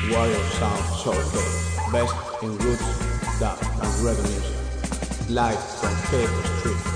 Warrior Sound Showcase, best in roots, dub, and reggae music, live from Cable Street.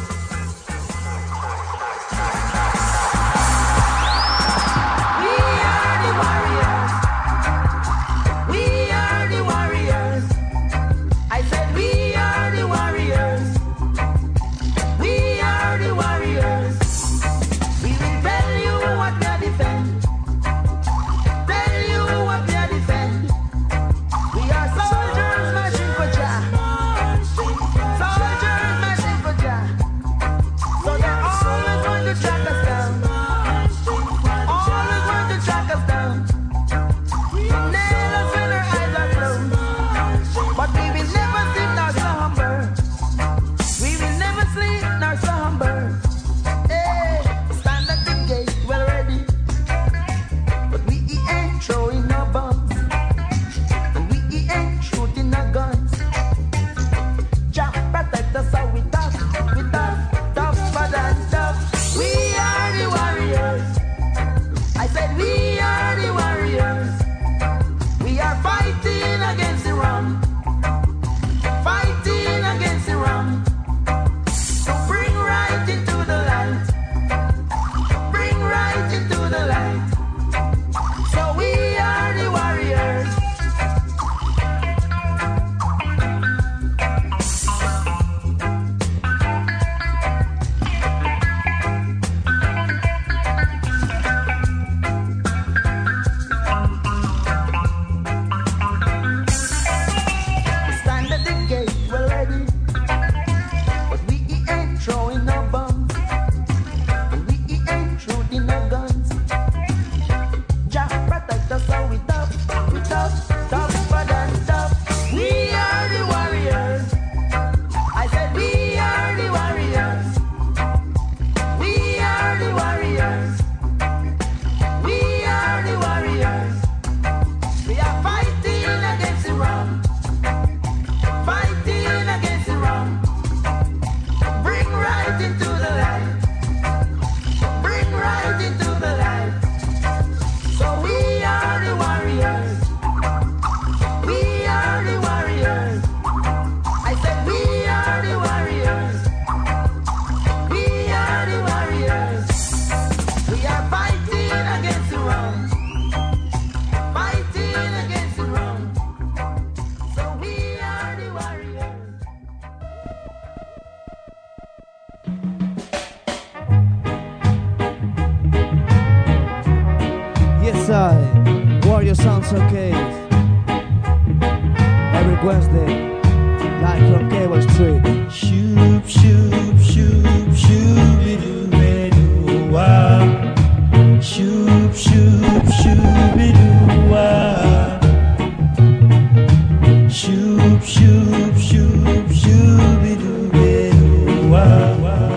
Warrior Sound Showcase every Wednesday, live from Cable Street. Shoop, shoop, shoop, shooby-doo-be-doo-wah. Shoop, shoop, shooby-doo-wah. Shoop, shoop, shoop, shooby-doo-be-doo-wah.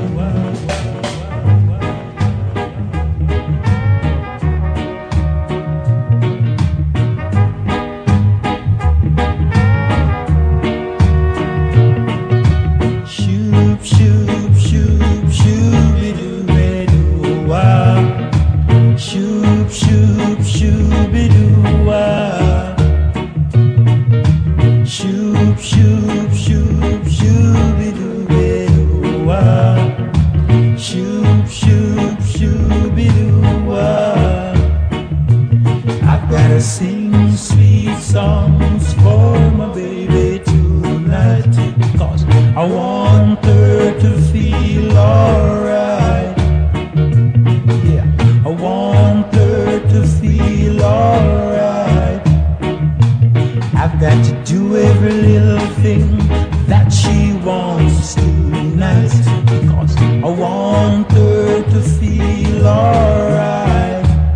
Sing sweet songs for my baby tonight, 'cause I want her to feel alright. Yeah, I want her to feel alright. I've got to do every little thing that she wants tonight, because I want her to feel alright.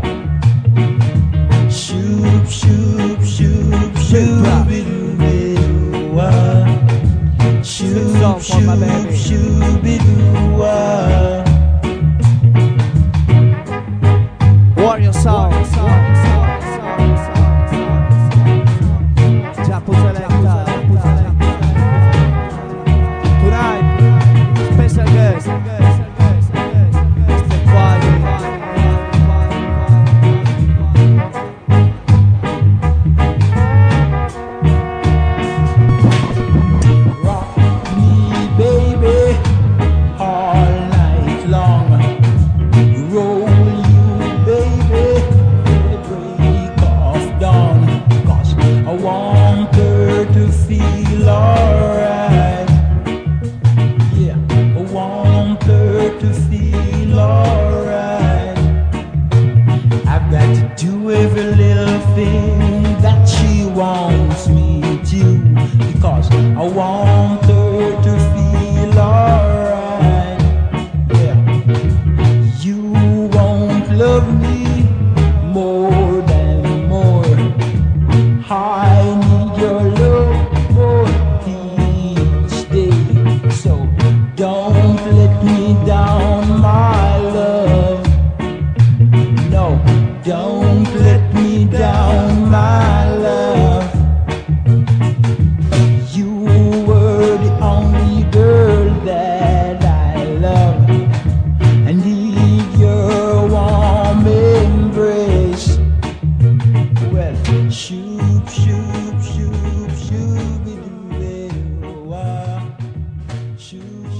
Shoop, shoop, shoop, shooby-doo-be-doo-wah. Shoop, shoop, shooby-doo-wah. Warrior Sound. Japu Selecta. Tonight, special guest. Mr. Quali.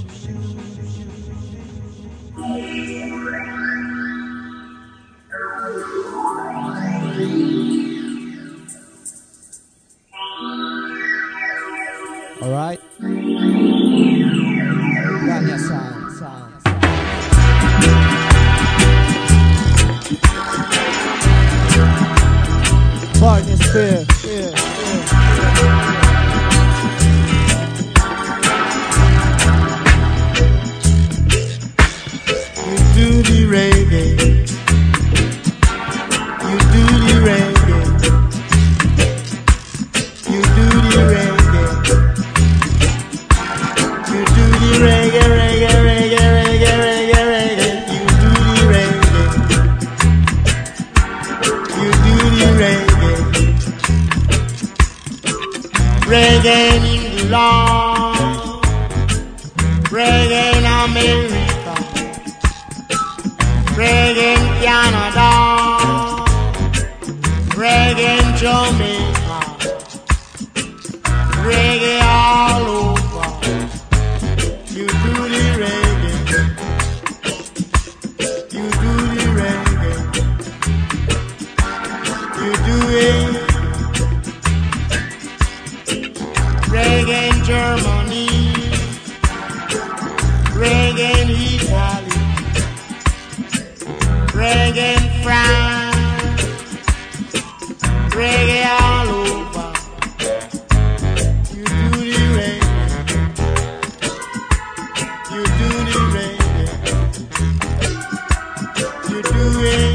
All right. Got your sound. Partners fear. You do the reggae. You do the reggae. You do the reggae. You do the reggae, reggae, reggae, reggae, reggae, reggae. You do the reggae. You do the reggae. Reggae in England, reggae in America, reggae in Canada, reggae in Jamaica, reggae all over. You do the reggae. You do the reggae. You do it. Reggae in Germany, reggae in Italy, reggae in France, reggae all over. You do the reggae. You do the reggae. You do it.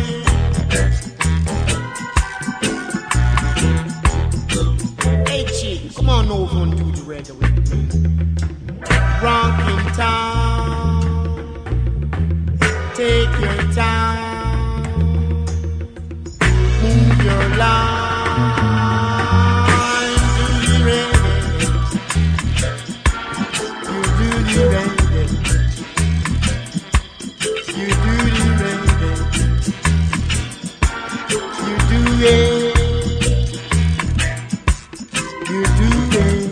Hey chick, come on over and do the reggae with me. Rockin' town, take your time, move your line, do the reggae. You do the reggae. You do the reggae. You do it. You do it.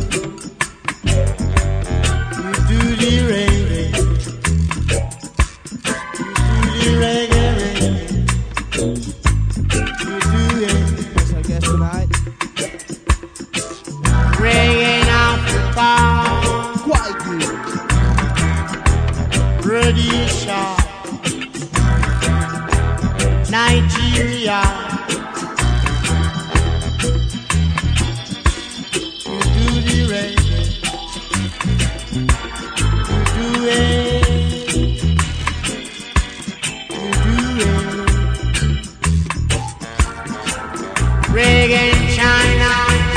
You do the reggae. You do the reggae. You do it. That's our guest tonight. Reggae in Africa. Quite good. Rhodesia. Nigeria. You do the reggae. You do it. You do it. Reggae in China.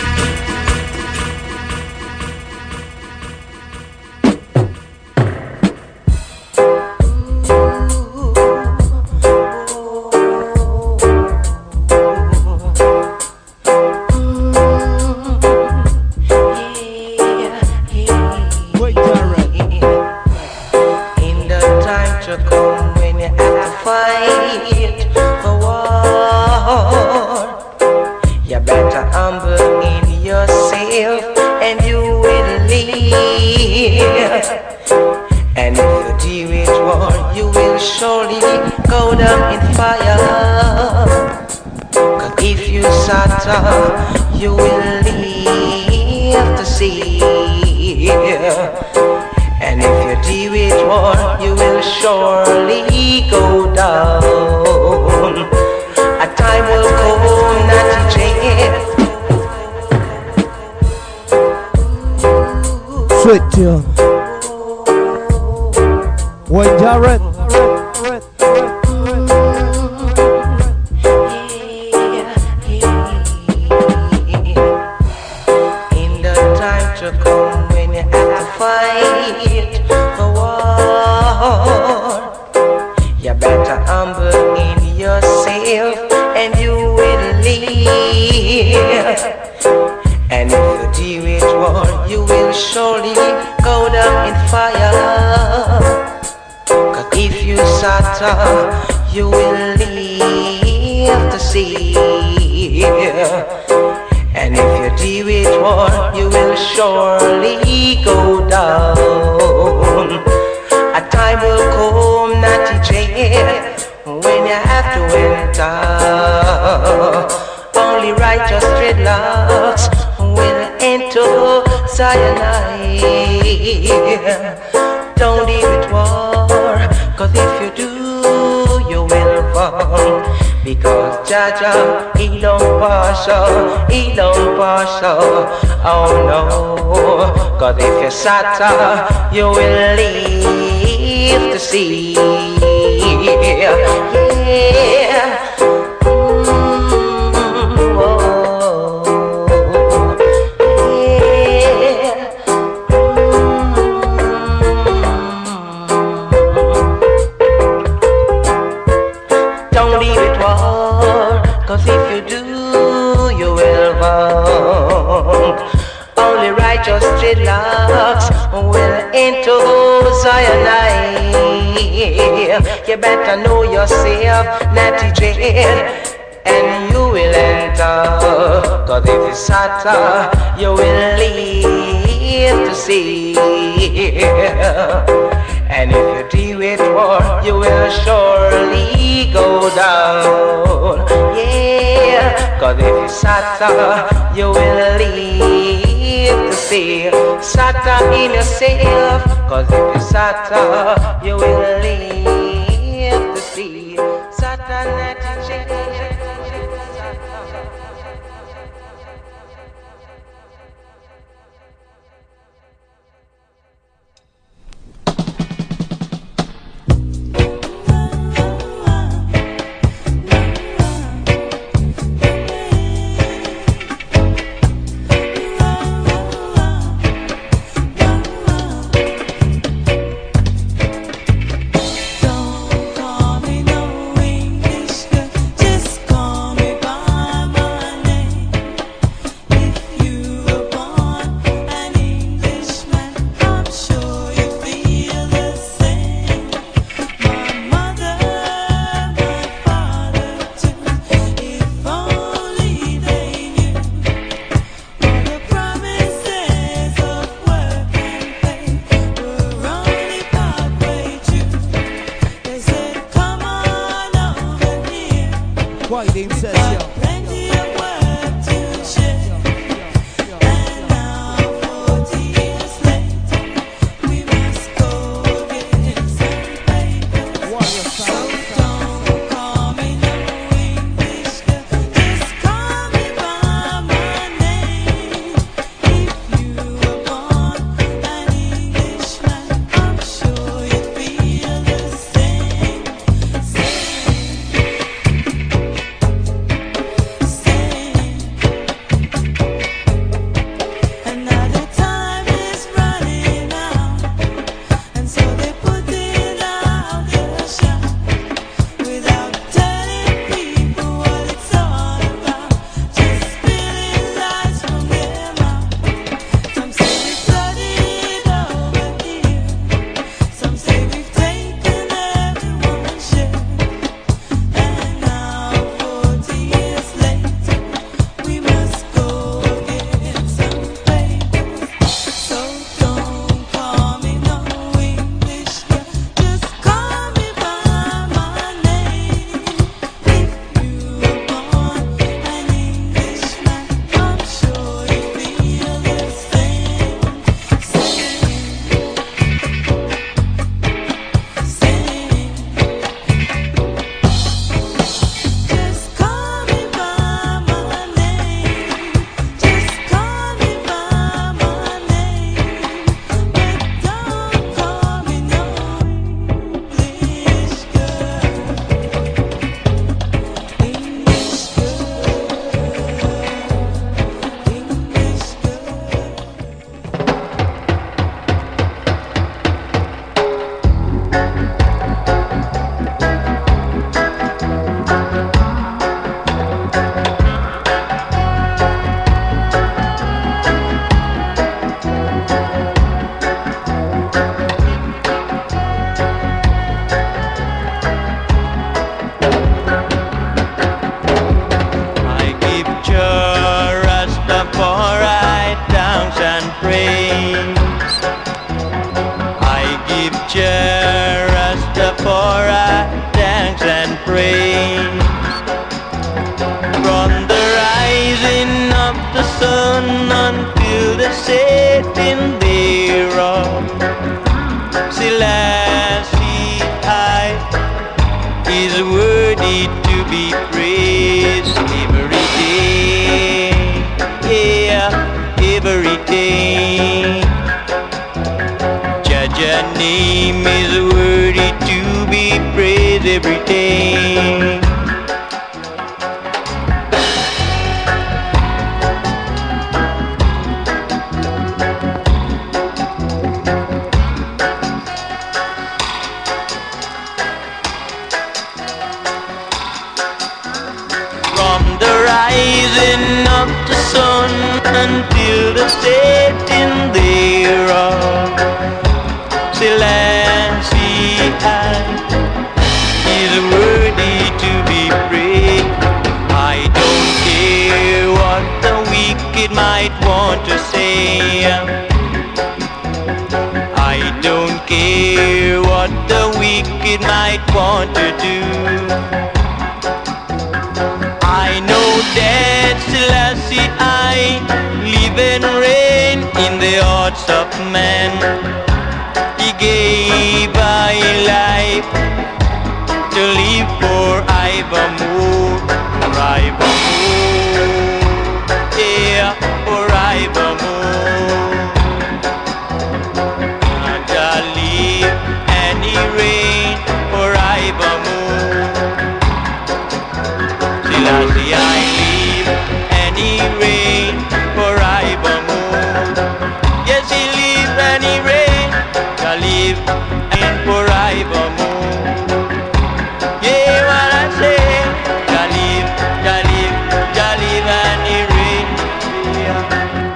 Wait, Jared. In the time to come when you have to fight for war, you better humble in yourself and you will live. And if you deal with war, you will surely go down in fire. 'Cause if you suffer, you will live to see. And if you deal with war, you will surely go down. A time will come that you change. Sweet tune. Wait, Jared. In the time to come when you have to fight for war, you better humble in yourself and you will live. And if you deal with war, you will surely go down in fire. 'Cause if you suffer, you will live to see. And if you deal with war, you will surely go down. cyanide. Don't even war, 'cause if you do, you will fall. Because Jaja, he don't partial, oh no. 'Cause if you sata, you will leave the sea. Yeah. Cause if you do, you will fall. Only righteous dreadlocks will into cyanide. You better know yourself, Natty Dread, and you will enter. Cause if you sata, you will leave to see. And if you deal with war, you will surely go down. Yeah, 'cause if you sata, you will leave the sea. Sata in yourself, 'cause if you sata, you will leave the sea. Sata Natty Dread. From the rising of the sun until the setting standing thereof. Selassie I is worthy to be praised every day, yeah, every day. Jaja's name is worthy to be praised every day. Rising of the sun until the setting thereof. Selassie I is worthy to be praised. I don't care what the wicked might want to say. I don't care what the wicked might want to do. I know that Selassie I live and reign in the hearts of man. He gave I life to live forevermore, forevermore, yeah, forevermore. And I live and he reign forevermore. Selassie I live and he reign forevermore. Yes, he live and he reign. I live and forevermore. Yeah, what I say. I live and he reign. Yeah.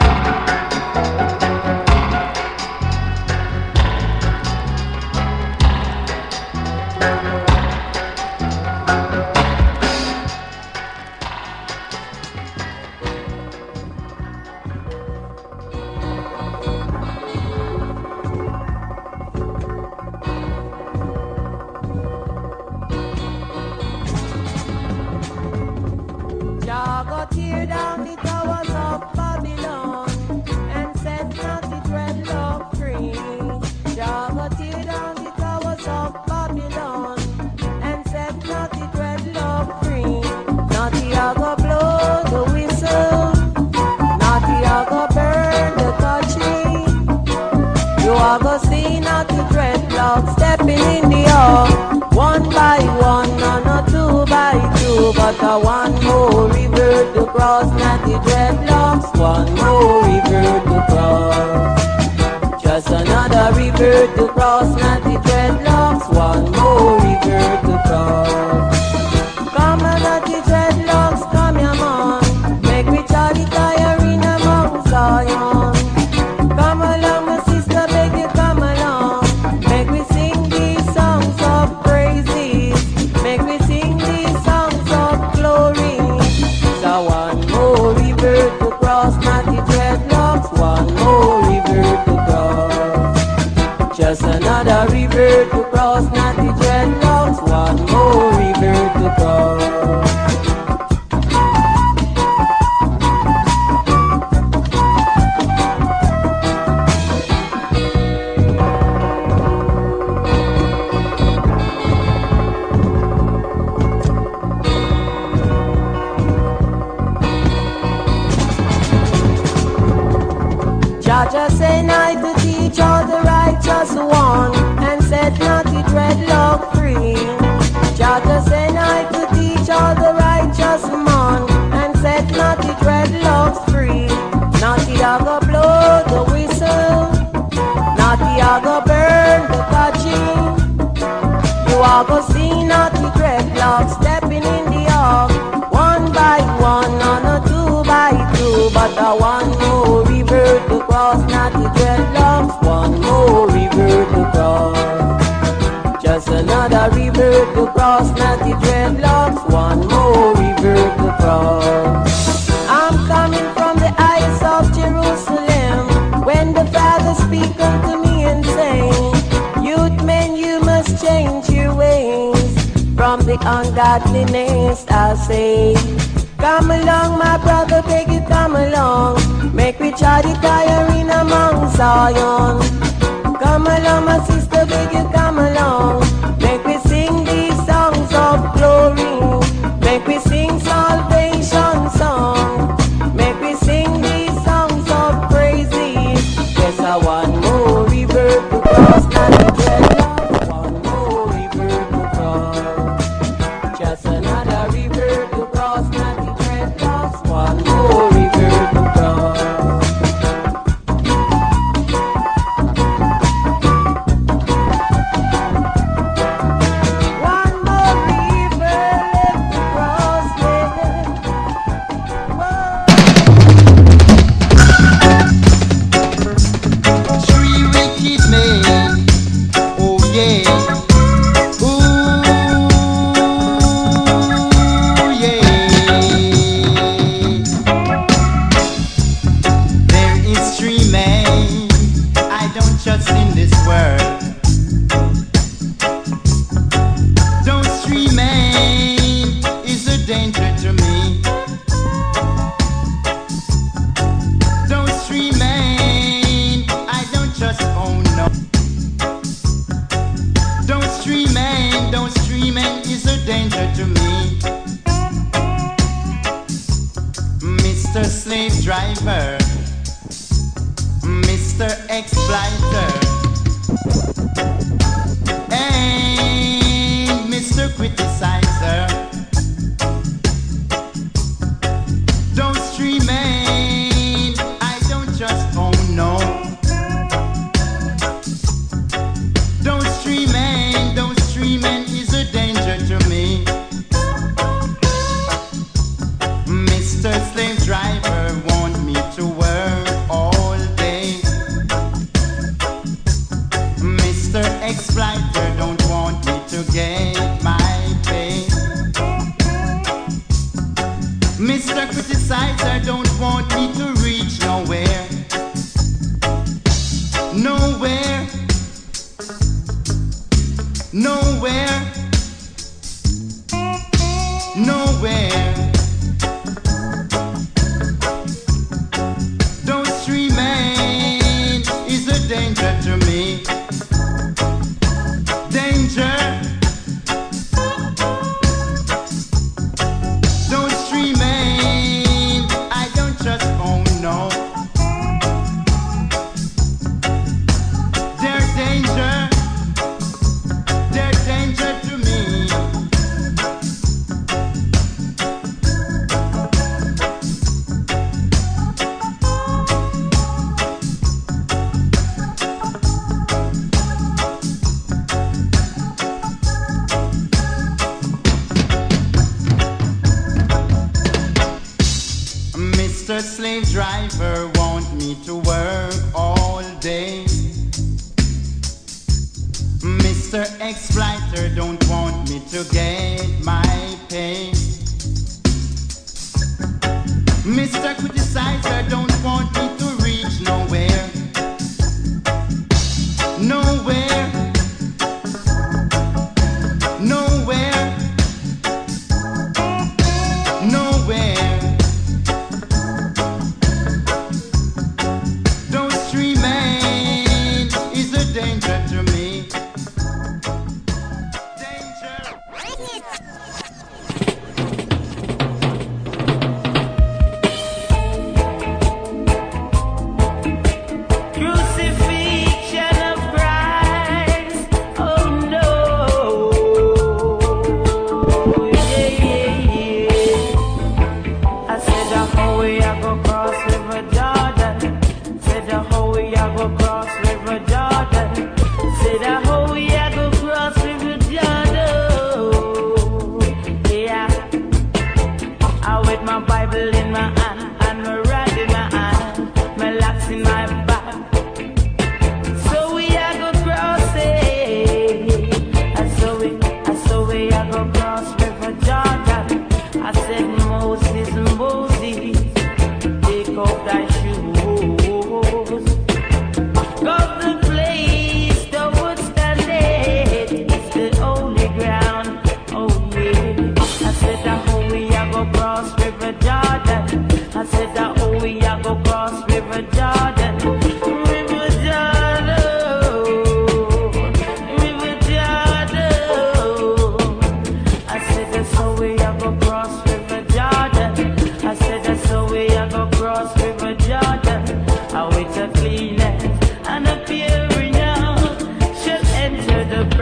Stepping in the hall, one by one, and a two by two, but a one more river to cross, not the dreadlocks, one more river to cross. Just another river to cross, not the dreadlocks, one more river to cross. Come on, not the dreadlocks, come here, man, make me Charlie tire in a Mount Zion. Come along, my sister, beg you, come along. Make me sing these songs of praises. Make me sing these songs of glory. So one more river to cross, not the dreadlocks. One more river to cross. Just another river to cross, not the dreadlocks. One more river to cross. Jaja say I to teach all the righteous one and set not the dreadlock free. Jaja say I to teach all the righteous man and set not the dreadlocks free. Not the go blow the whistle, not the go burn the touching. You are go see not the dreadlocks stepping in the ark, one by one, on a two by two, but the one more river to cross, not the dreadlocks, one more river to cross. Just another river to cross, not the dreadlocks, one more river to cross. I'm coming from the heights of Jerusalem, when the Father speak unto me and say, youth men, you must change your ways from the ungodliness, I say. Come along, my brother, beg you come along. Make we try the choir in among Zion. Come along, my sister, beg you come along. Make we sing these songs of glory. Make we sing salvation song. Make we sing these songs of praises. Yes, I want more river to cross, not the dreadlock. One more river to cross. Just another river to cross, not the dreadlocks. One more river to cross. One more river left to cross, yeah. Whoa. Three wicked men, oh yeah, ooh yeah. There is three men I don't trust in this world. Those three men is a danger to me. Those three men I don't trust, oh no. Those three men is a danger to me. Mr. Slave Driver, Mr. Exploiter, and Mr. Criticizer. Those three men I don't trust, oh no. Those three men is a danger to me. Mr. Slave Driver want me to work all day. Mr. Exploiter don't want me to get my pay. Mr. Criticizer don't want me to reach nowhere. Nowhere. Nowhere. Nowhere. Those three men is a danger to me. Danger. Those three men I don't trust, oh no. They're danger. They're danger to me. Mr. Slave Driver want me to work all day. Mr. Exploiter don't want me to get my pay. Mr. Criticizer don't want me to reach nowhere. Nowhere. Nowhere. Nowhere. Those three men is a danger to me. Danger.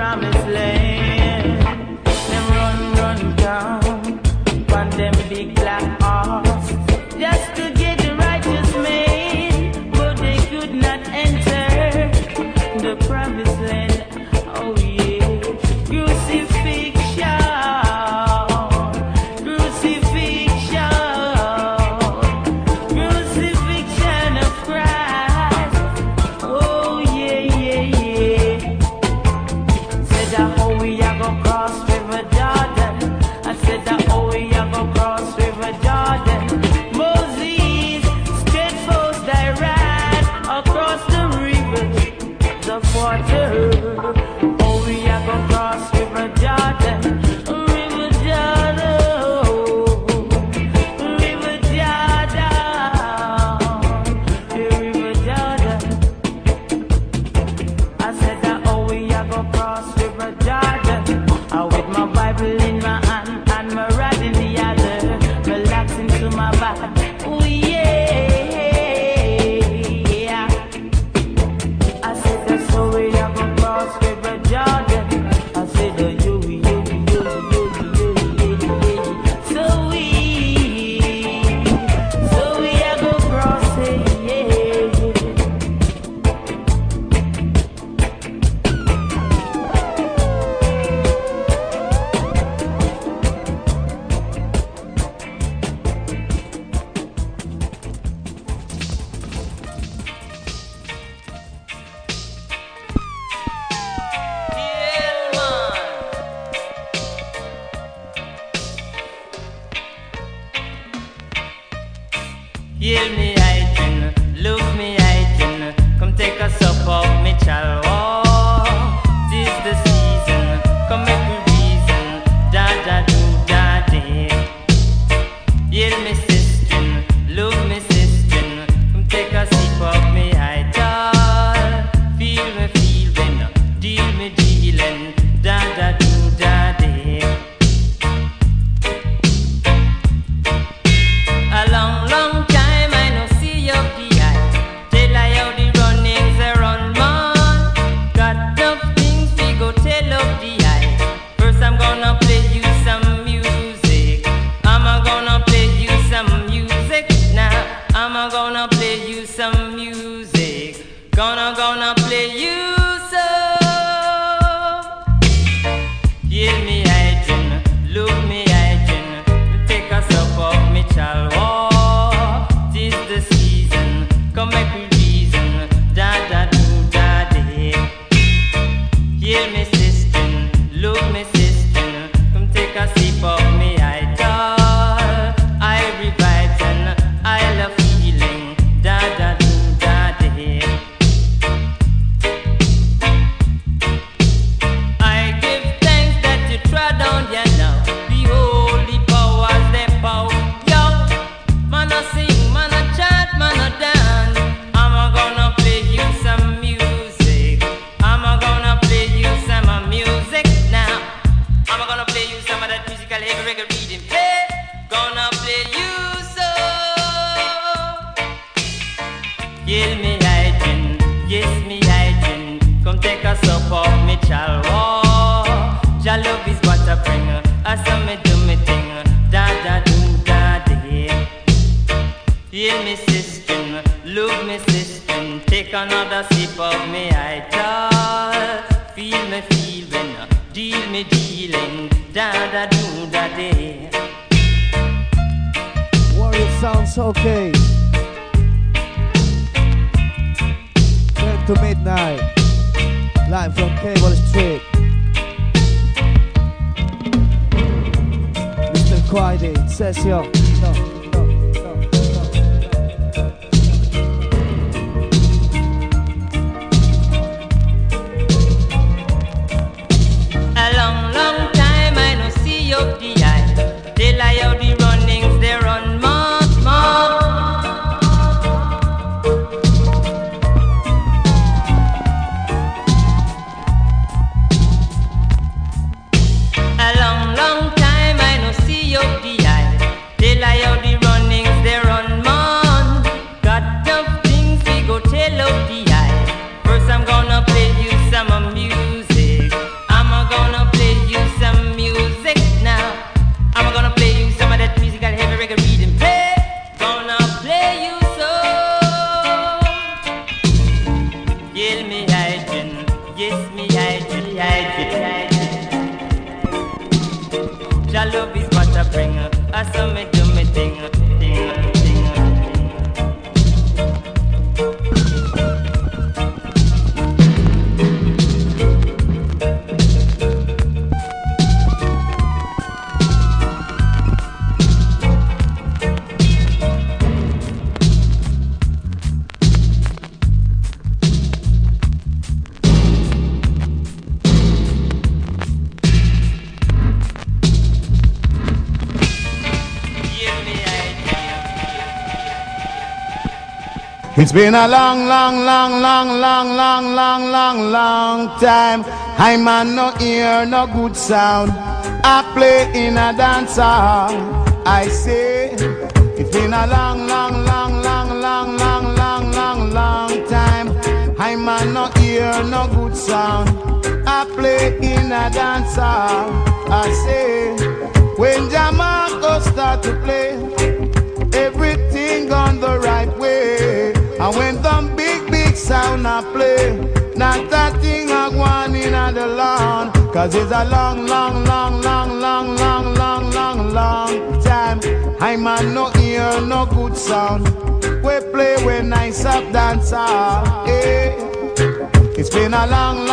promised land. Them run down on them big black horse just to get the righteous man, but they could not enter the promised land. Oh yeah, crucifixion, crucifixion, crucifixion of Christ. Oh yeah, yeah, yeah. Said that oh we are gonna cross River Jordan. I said that oh we are gonna cross River Jordan. Moses straight forth thy ride across the rivers of water. Oh we are gonna cross River Jordan. River Jordan, River Jordan, River Jordan. I said that oh we are gonna cross River Jordan. I with my Bible in my hand and my rod in the other, relaxing to my back. Oh yeah. I said that so we are gonna cross River Jordan. I said that yo. So we are gonna cross it, yeah. Heal me hygiene, look me hygiene. Come take a sup of me chalwa. Tis the season, come make me reason. Da da do da day. Heal me sister, look me sister. Come take a sip of me hygiene. Feel me when deal me dealing. Da da do da day. A long, long time I no see up the eye. Tell I how the runnings they run man. Got enough things we go tell up the eye. First I'm gonna play you some music. I'm gonna play you some music now. I'm gonna play you some music. Gonna play you some. Hear me hygiene, look me hygiene. Take a sup of me chalwa. Tis the season, come make me reason. Da da do da day. Hear me sister, look me sister. Come take a sip of me idol. I revive and I love feeling. Da da do da day. I give thanks that you trod down here now. The holy powers they bow. Yo, man a sing, man a chant, man a dance. I'm gonna play you some music. I'm gonna play you some music now. I'm gonna play you some of that musical heavy reggae rhythm. Hey, gonna play you so. Kill me hygiene, yes me hygiene. Come take a sup of me chalwa. Your love is what I bring. I saw me do me thing. Da da do da day. Heal me sister, look me sister. Take another sip of me idol. Feel me when deal me dealing. Da da do da day. Warrior sounds okay. 10 to midnight. Live from Cable Street. Mr. Quidey, session. No. A long, long time I no see up the eye. Tell I how the runnings they run much more. A long, long time I no see up the eye. Tell I Your love is what I bring. I saw me do me thing. It's been a long time. I'm on no ear, no good sound. I play in a dance hall. I say it's been a long time. I'm on no ear, no good sound. I play in a dance hall. I say when Jamarco start to play, everything on the right way. And when them big sound I play, not that thing I want in the lawn. Cause it's a long time. I'm on no ear, no good sound. We play when nice up dance hall. Hey. It's been a long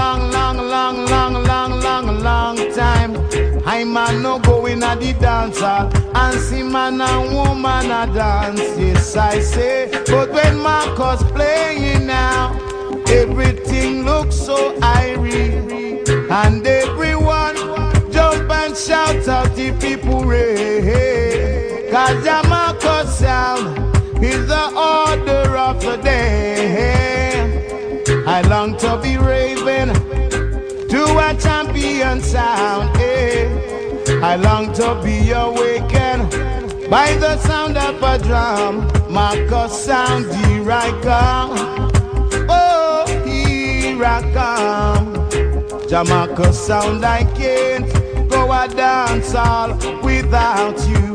time. I'm on no going at the dance hall and see man and woman a dance. Yes, I say. But when Marcus playing now, everything looks so irie, and everyone jump and shout out the people ray. Cause the Marcus sound is the order of the day. I long to be raving to a champion sound, eh. I long to be awakened by the sound of a drum. Marcus sound, here I come. Oh, here I come. Jamarcus sound, I can't go a dance hall without you.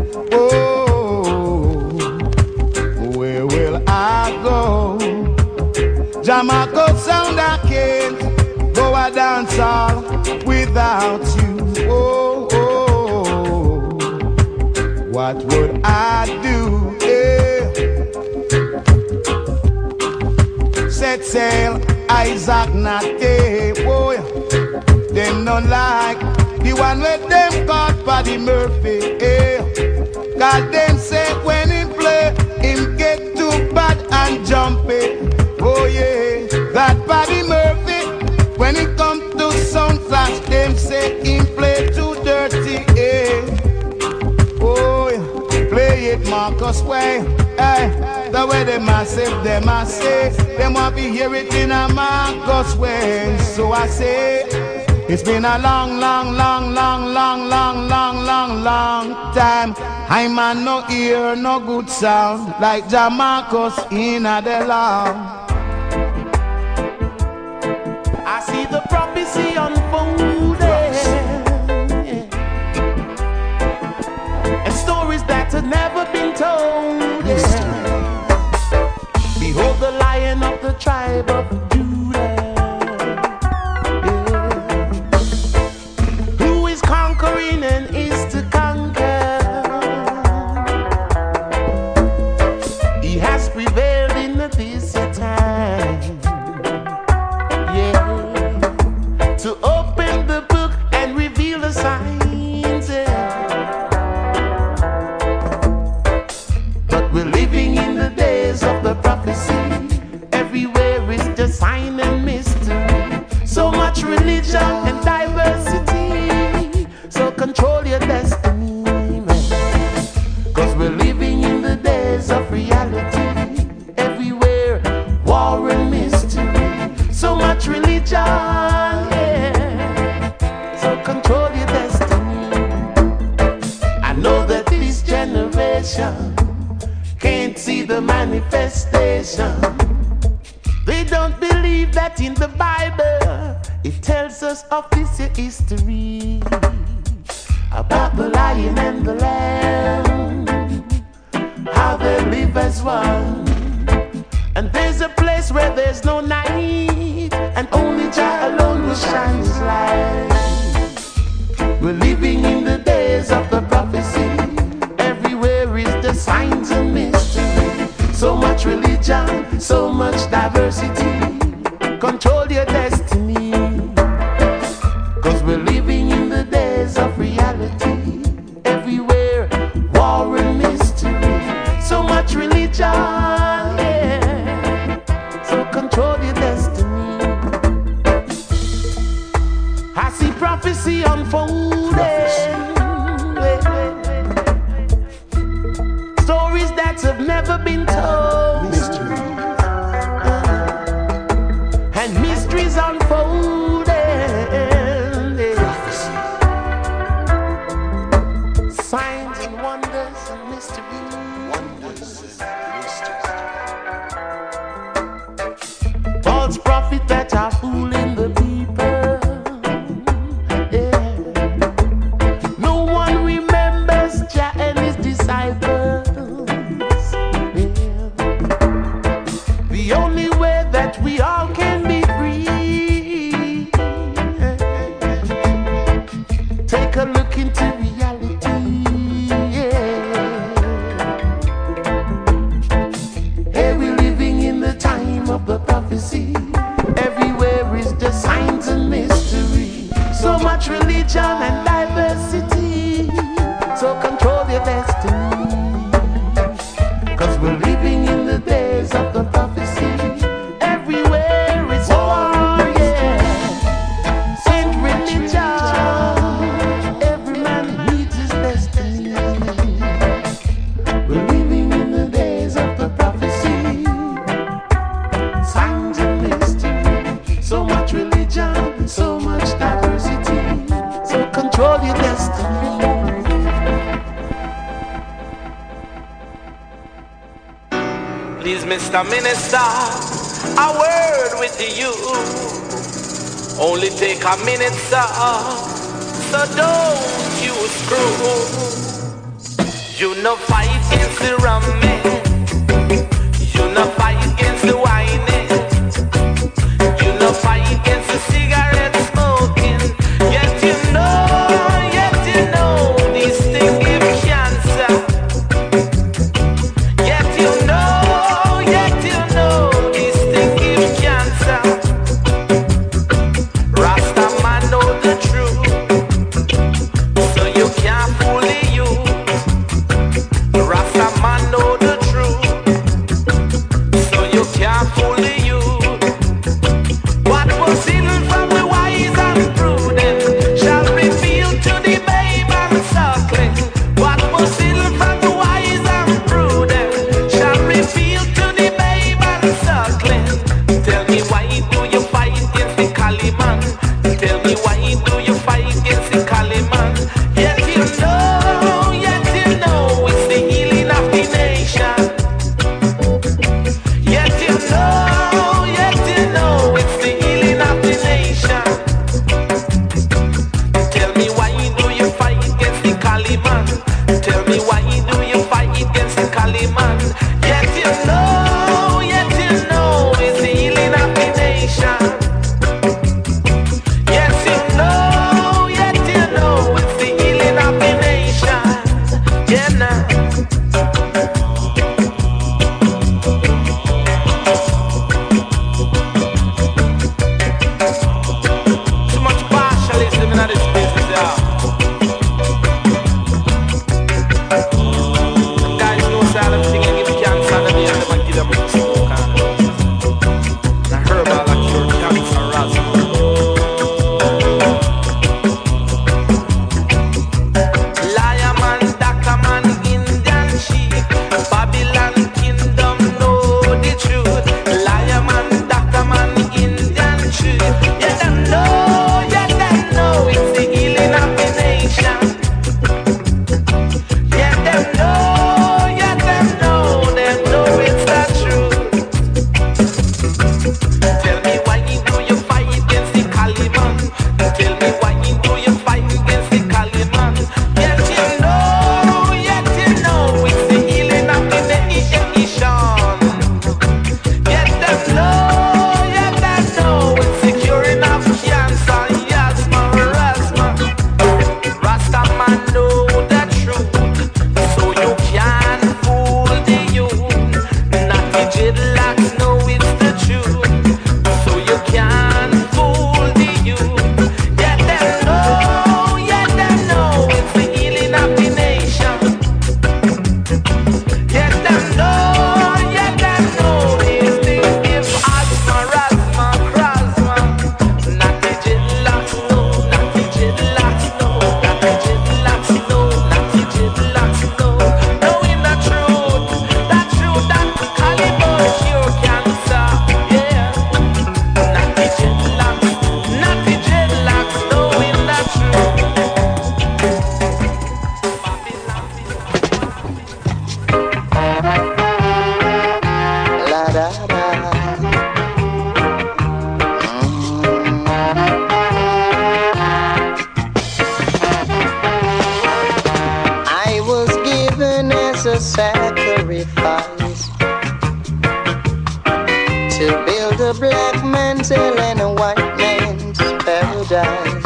Oh, where will I go? Jamarcus sound, I can't go a dance hall without you. Oh, what would I do? Yeah. Set sail, Isaac Nate. Boy, them don't like the one with them caught Paddy Murphy. Yeah. God them say when he play, him get too bad and jumpy. Oh yeah, that Paddy Murphy, when it come to sound clash, them say him play too dirty. Yeah. Oh, play it Marcus way. Hey, the way them a say, them want to hear it in a Marcus way. So I say, it's been a long time. I'm on no ear, no good sound, like Jamarcus in a the long. I see the prophecy unfolding, and stories that had never been told. Behold the Lion of the tribe of Judah, who is conquering and is to conquer. He has prevailed in this time. To open the book and reveal the signs, but we're living in the days of the prophecy. Everywhere is just sign and mystery. So much religion and diversity. So control your destiny, man. Cause we're living in the days of reality. Everywhere war and mystery. So much religion. Control your destiny. I know that this generation can't see the manifestation. They don't believe that in the Bible it tells us of this history about the lion and the lamb, how they live as one. And there's a place where there's no night, and only Jah alone will shine His light. We're living in the days of the prophecy. Everywhere is the signs and mystery. So much religion, so much diversity. Control your destiny, 'cause we're living in the days of reality. Everywhere, war and mystery. So much religion, yeah. So control your destiny. I see prophecy unfolding. Stories that have never been told. And mysteries unfolding. Signs and wonders and mysteries. False prophets that are fooling the people. Yeah. No one remembers Jah and His disciples. Yeah. The only way that we all can be free. Take a look into reality. Yeah. Hey, we're living in the time of the prophecy. Everywhere is the signs and mystery. So much religion and diversity. So control your destiny, 'cause we're living in the days of the prophecy. Everywhere is war, yeah. Saint religion. Every man needs his destiny. We're living in the days of the prophecy. Signs and mystery. So much religion, so much diversity. So control your destiny. Please, Mr. Minister, a word with you. Only take a minute, sir, so don't you screw. You no fight against the ramen. You no fight against the whining. You no fight against the cigarette smoking. Yet you know these things give cancer. Yet you know these things give cancer. Rasta man know the truth, so you can't fool the youth. Rasta man know the truth, so you can't fool the youth. What was hidden from the wise and prudent shall reveal to the babe and suckling. What was hidden from the wise and prudent shall reveal to the babe and suckling. Tell me, why do you fight against the Kaliman? Tell me, why do you fight against the Kaliman? Yet you know it's the healing of the nation. Yet you know it's the healing of the nation. Tell me, why do you fight against the Kaliman? Tell me, why do you fight against the Kaliman? Yet you know it's the healing of the nation. Yes, you know it's the healing of the nation. Yeah, nah. Too much partialism in this business, yeah. Guys know silent thing and give cancer and they never give them a smoke. The herbal that cure cancer, rascal. Liar man, Daka man, Indian chief. Babylon kingdom know the truth. Liar man, Daka man, Indian chief. Yeah, them know it's the healing of the nation. Yeah, them know it's the truth. Tell me, why do you fight against the Kaliman? Tell me, why do you fight against the Kaliman? Yet you know it's the healing of the nation. Yet them know it's the a sacrifice to build a black man's hell and a white man's paradise.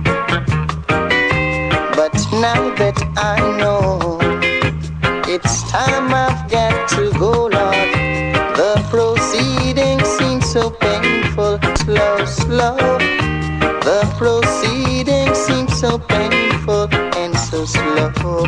But now that I know it's time, I've got to go, Lord. The proceedings seem so painful. Slow, slow. The proceedings seem so painful and so slow.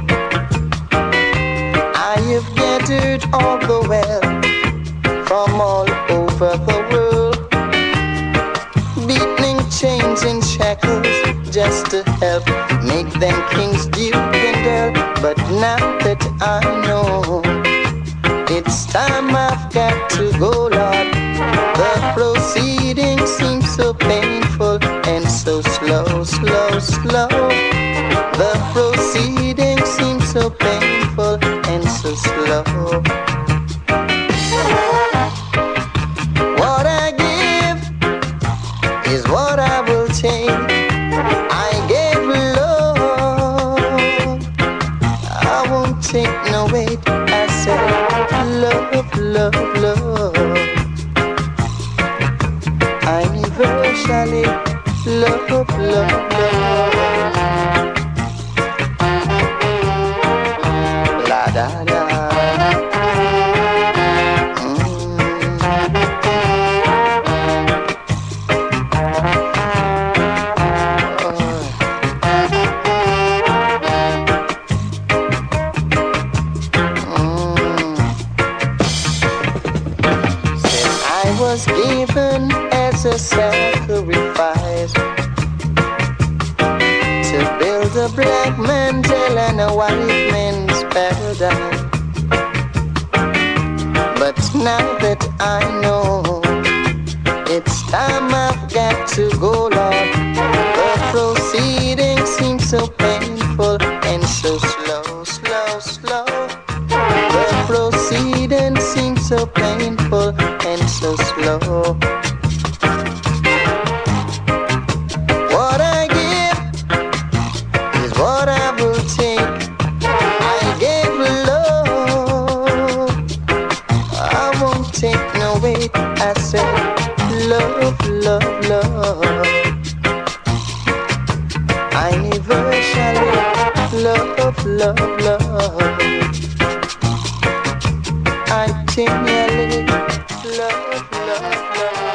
I have gathered all the wealth from all over the world, beating chains and shackles just to help make them kings, duke and earl. But now that I know it's time, I've got to go, Lord. The proceedings seem so painful and so slow, slow, slow. The proceedings seem so painful and so slow. What I give is what I will take. I gave love, I won't take no wait. I said love, love, love. Universally love, love, love. La da da. Was given as a sacrifice to build a black man's hell and a white man's paradise. But now that I know it's time, I've got to go, Lord. The proceedings seem so painful and so slow, slow, slow. The proceedings seem so painful and so slow. What I give is what I will take. I gave love, I won't take no wait. I said love, love, love. I universally love, love, love. I continually love, love, love.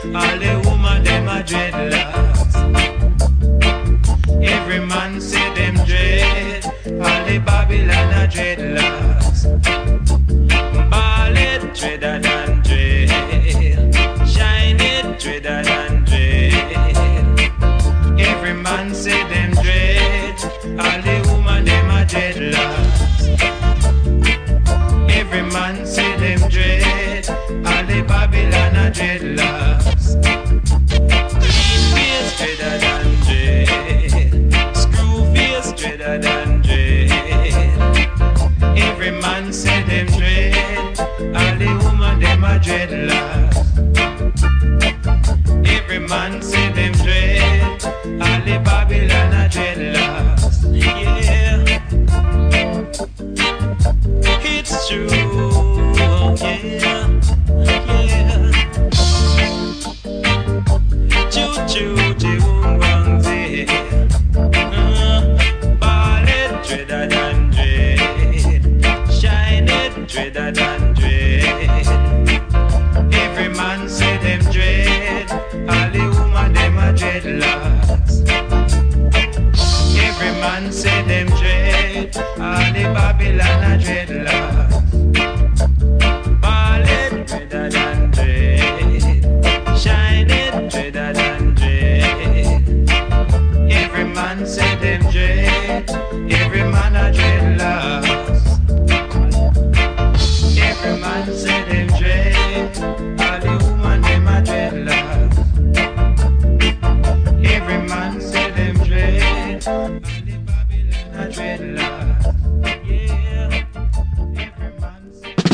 All the woman them a dreadlocks. Every man say them dread. All the Babylon a dreadlocks. Ball it dreader than dread. Shine it dreader than dread. Every man say them dread. All the woman them a dreadlocks. Every man say them dread. All the Babylon a dreadlocks. Clean face dreader than dread. Screw face dreader than dread. Every man say them dread. All the woman them a dreadlocks. Every man say them dread. All the Babylon a dreadlocks. Yeah, it's true. Yeah, yeah. Choo choo choo bang zee. Ball it dreader than dread. Shine it dreader than dread. Every man say them dread. All the woman them a dreadlocks. Every man say them dread. All the Babylon a dreadlocks. Ball it dreader than dread. Shine it dreader than dread. Every man say them dread. Every man a dreadlocks. Every man say them dread. All the woman them a dreadlocks. Every man say them dread. All the Babylon a dreadlocks. Yeah. Every man say them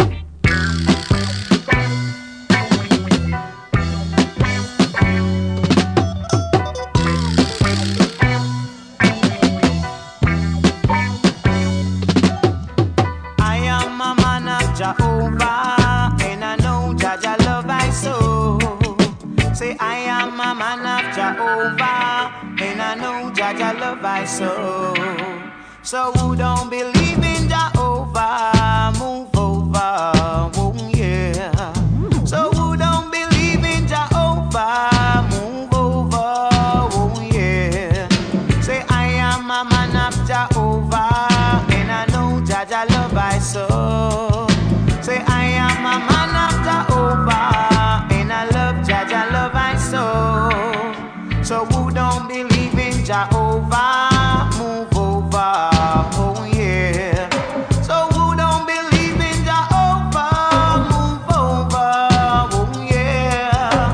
I am a man of Jehovah, and I know Jaja love I so. Say I am a man of Jehovah, and I know Jaja love I so. So who don't believe in Jehovah, move over, oh yeah. So who don't believe in Jehovah, move over, oh yeah. Say I am a man of Jehovah, and I know Jaja love I so. Say I am a man of Jehovah, and I love Jaja love I so. So who don't believe in Jehovah, move over, oh yeah. So who don't believe in Jehovah, move over, oh yeah.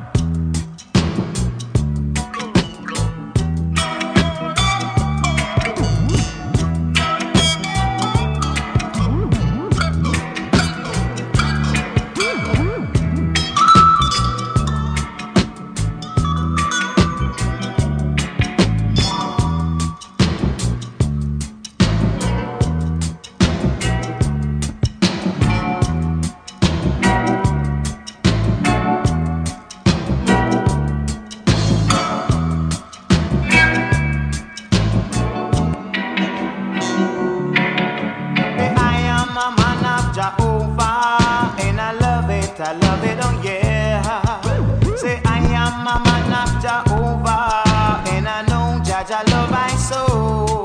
I love it, oh yeah. Say I am a man of Jehovah, and I know Jaja love I so.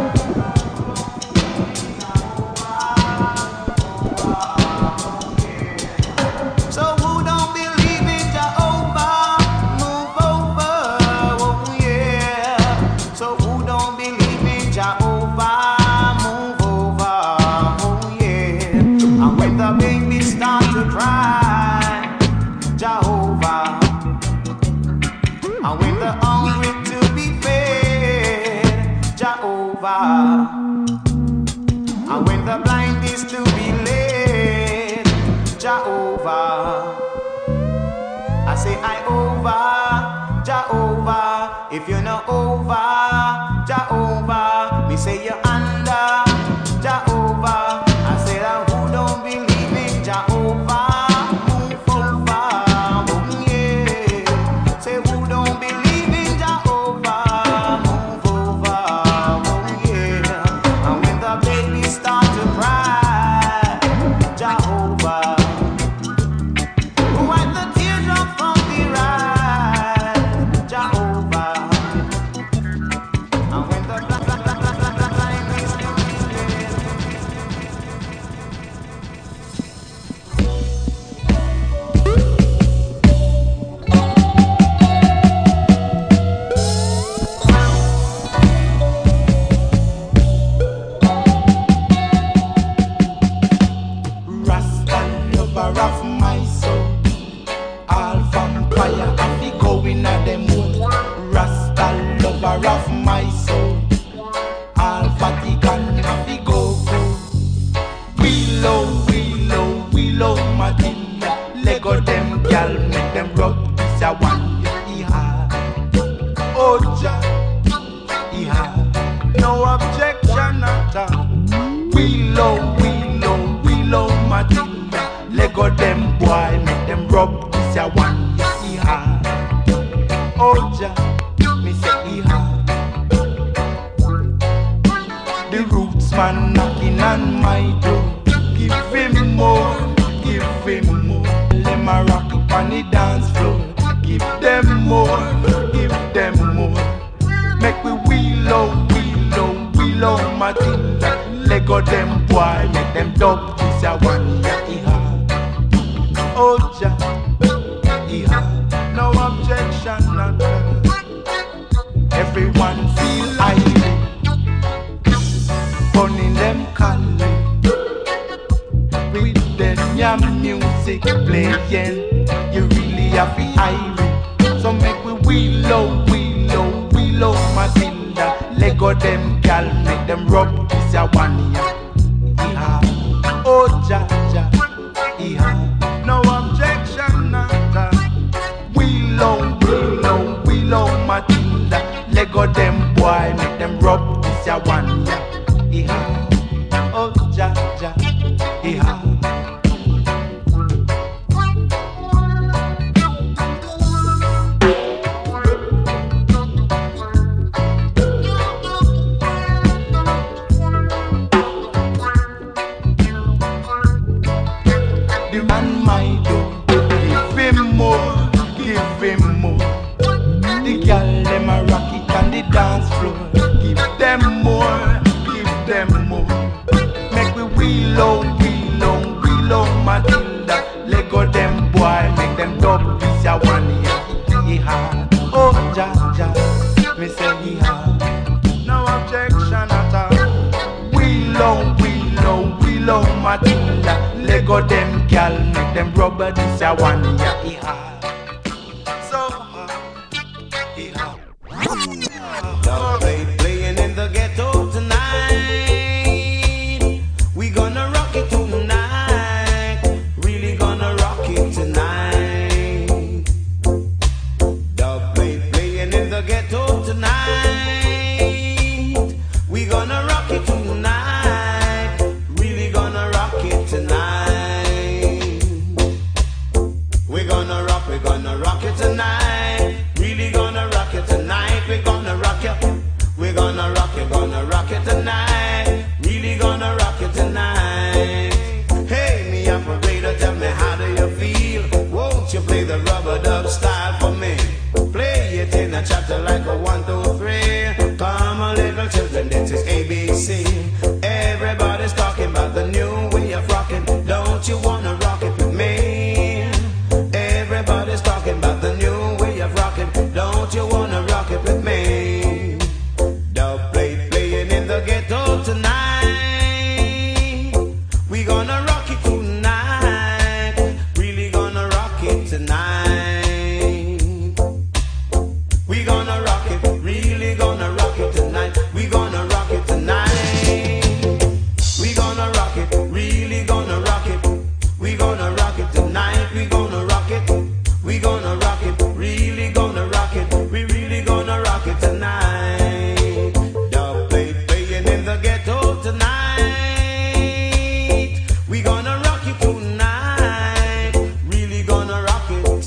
So who don't believe in Jehovah, move over, oh yeah. So who don't believe in Jehovah, move over, oh yeah. And when the baby start to cry, Jehovah. And when the hungry to be fed, Jehovah. And when the blind is to be led, Jehovah. I say I over, Jehovah. If you're not over, Jehovah. Me say you're under, Jehovah. I say that who don't believe in Jehovah, move over, oh yeah. Say who don't believe in Jehovah, move over, oh yeah. Willow, Matilda. Lego them gal, make them rub this a one. Iha, Oja, Iha. No objection at all. Willow, Matilda. Lego them boy, make them rub this a one. Iha, Oja, me say iha. The roots man knocking on my door. Give him more. Let my rock up on the dance floor. Give them more. Make we willow, Matilda. Lego them boy, make them dub this a one. Iha, Oja, iha. No objection at all. Everyone feel irate, burning them colors. With them yam music playing, you really have to irate. So make we willow, Matilda. Lego them gal, make them rub this a one. Iha, Oja, iha. No objection at all. Willow, Matilda. Lego them boy, make them rub this a one. Iha, oh ja, iha. The man my door, give him more. The girl them a rock it on the dance floor. Give them more. Make we willow, Matilda. Lego them boy, make them dub this a one. Iha, oh ja, me say iha. No objection at all. Willow, Matilda. Lego them gal, make them rubber this a one. Iha. Playing in the ghetto tonight. We gonna rock it tonight. Really gonna rock it tonight. Dub play playing in the ghetto tonight. We gonna rock it tonight. Really gonna rock it tonight. We're gonna rock it tonight. Really gonna rock it tonight. We're gonna rock it. We're gonna rock it tonight. Really gonna rock it tonight. Hey, me operator, tell me how do you feel? Won't you play the rubber dub style for me? Play it in a chapter like a 1, 2, 3. Come on, little children, this is ABC. Everybody's talking about the new way of rocking. Don't you wanna rock it with me? Everybody's talking about the new way of rocking. Don't you wanna rock it with me? Dub playing in the ghetto tonight. We gonna rock it tonight. Really gonna rock it tonight. We gonna rock it. Really gonna rock it tonight. We gonna rock it tonight. We gonna rock it. Really gonna rock it. We gonna rock it tonight. We gonna rock it. We gonna rock it. Really gonna rock it. We really gonna rock it tonight. Dub playing in the ghetto tonight. We gonna rock it tonight. Really gonna rock it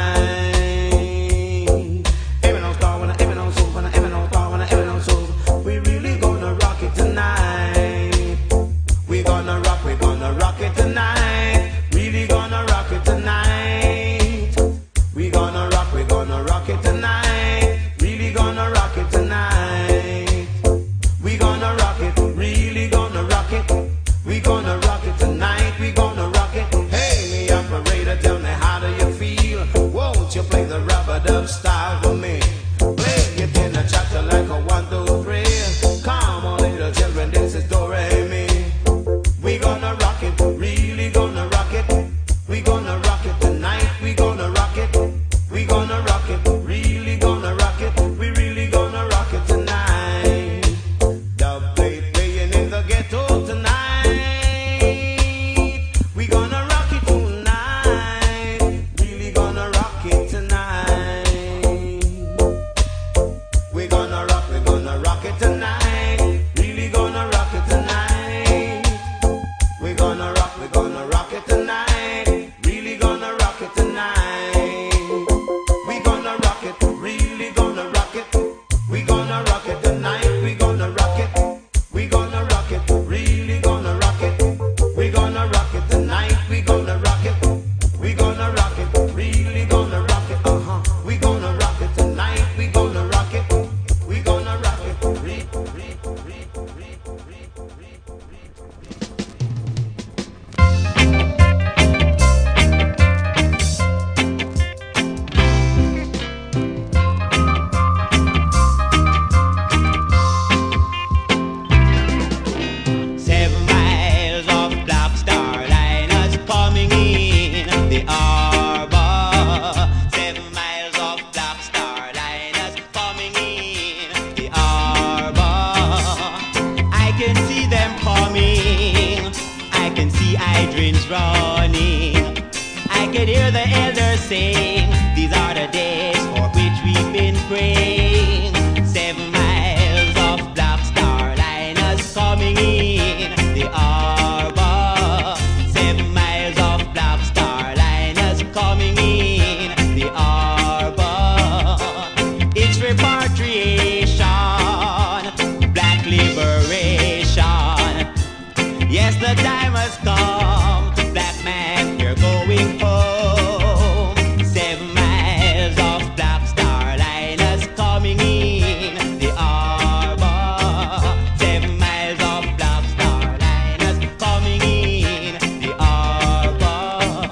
tonight. Even on star, even on soul, even on star, even on soul. We really gonna rock it tonight. We gonna rock it tonight. Really gonna rock it tonight. We gonna rock it tonight. Really gonna rock it tonight. We gonna rock it, really gonna rock it. We gonna rock it tonight. We gonna rock it. Hey, me operator, tell me how do you feel? Won't you play the rubber dub style for me? Play it in a chapter like a 1, 2, 3. Come on, little children, this is Do Re Mi. We gonna rock it, really gonna hydrants running. I can hear the elders saying, these are the days for which we've been praying. 7 miles of Black Star liners coming in the harbor. 7 miles of Black Star liners coming in the harbor. It's repatriation, black liberation. Yes, the time has come, black man, you're going home. 7 miles of Black Star liners coming in the harbor. 7 miles of Black Star liners coming in the harbor.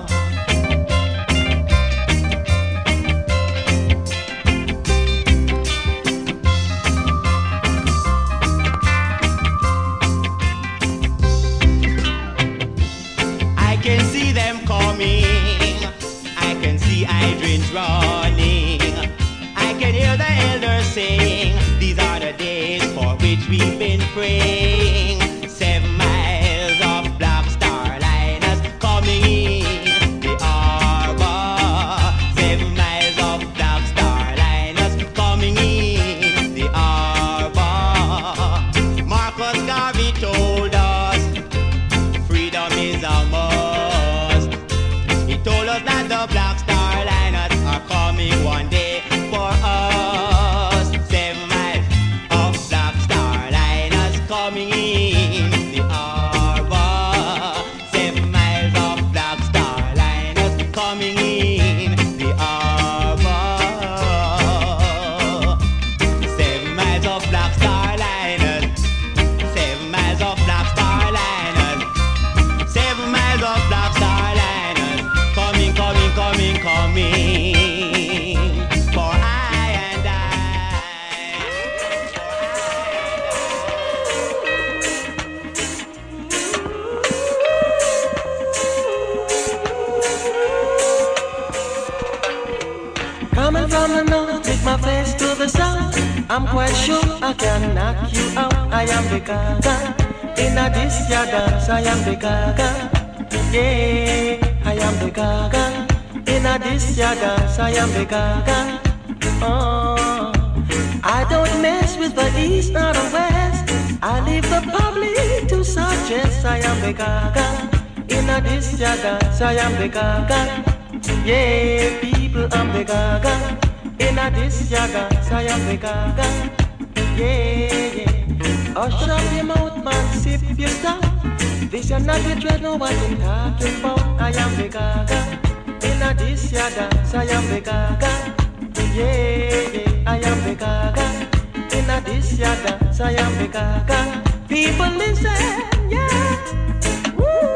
I can see them coming. I can see hydrants running. I can hear the elders saying, these are the days for which we've been praying. 7 miles of Black Star liners coming in the harbor. 7 miles of Black Star liners coming in the harbor. Marcus Garvey told us, freedom is a must. He told us that the Black Star liners are coming one day for us. 7 miles of Black Star liners coming in the harbor. 7 miles of Black Star liners coming in the harbor. 7 miles of Black Star liners. 7 miles of Black Star liners. 7 miles of Black Star liners coming, coming, coming, coming for I and I. Coming from the north with my face to the south, I'm quite sure I can knock you out. I am the gaga. In a this ya dance, I am the gaga. Yeah, I am the gaga. In a this ya dance, I am the gaga. Oh, I don't mess with the east nor the west. I leave the public to suggest I am the gaga. In a this ya dance, I am the gaga. Yeah, people, I'm the gaga. In a this ya dance, I am the gaga. Yeah, yeah. Hush up your mouth, man, sip your stuff. This is not the dread, no what I'm talking about. I am the gaga. In a this ya dance, I am the gaga. Yeah, yeah, I am the gaga. In a this ya dance, I am the gaga. People listen, yeah. Woo.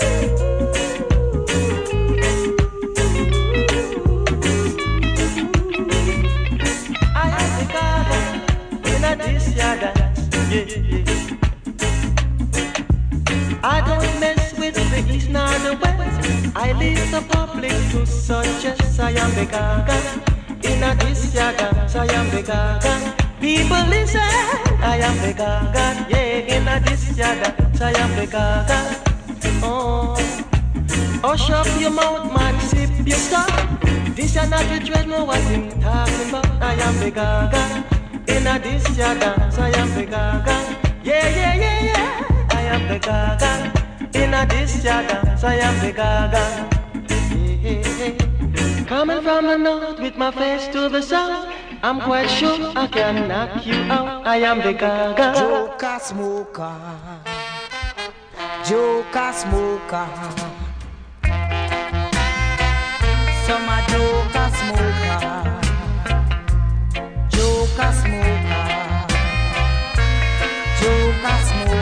I am the gaga. In a this ya dance, yeah, yeah. I don't mess with the east nor the west. I leave the public to suggest I am the gaga. In a this ya dance, I am the gaga. People listen, I am the gaga. Yeah, in a this ya dance, I am the gaga. Oh, hush up your mouth, man, sip your stuff. This is not the dread, no what I'm talking about. I am the gaga. In a this ya dance, I am the gaga. Yeah, yeah, yeah, yeah. I am the gaga. In a this ya dance, I am the gaga. Yeah, yeah, yeah. Coming from the north with my face to the south, I'm quite sure I can knock you out. I am the gaga. Joker smoker, Joker smoker. Some a Joker smoker, Joker smoker, Joker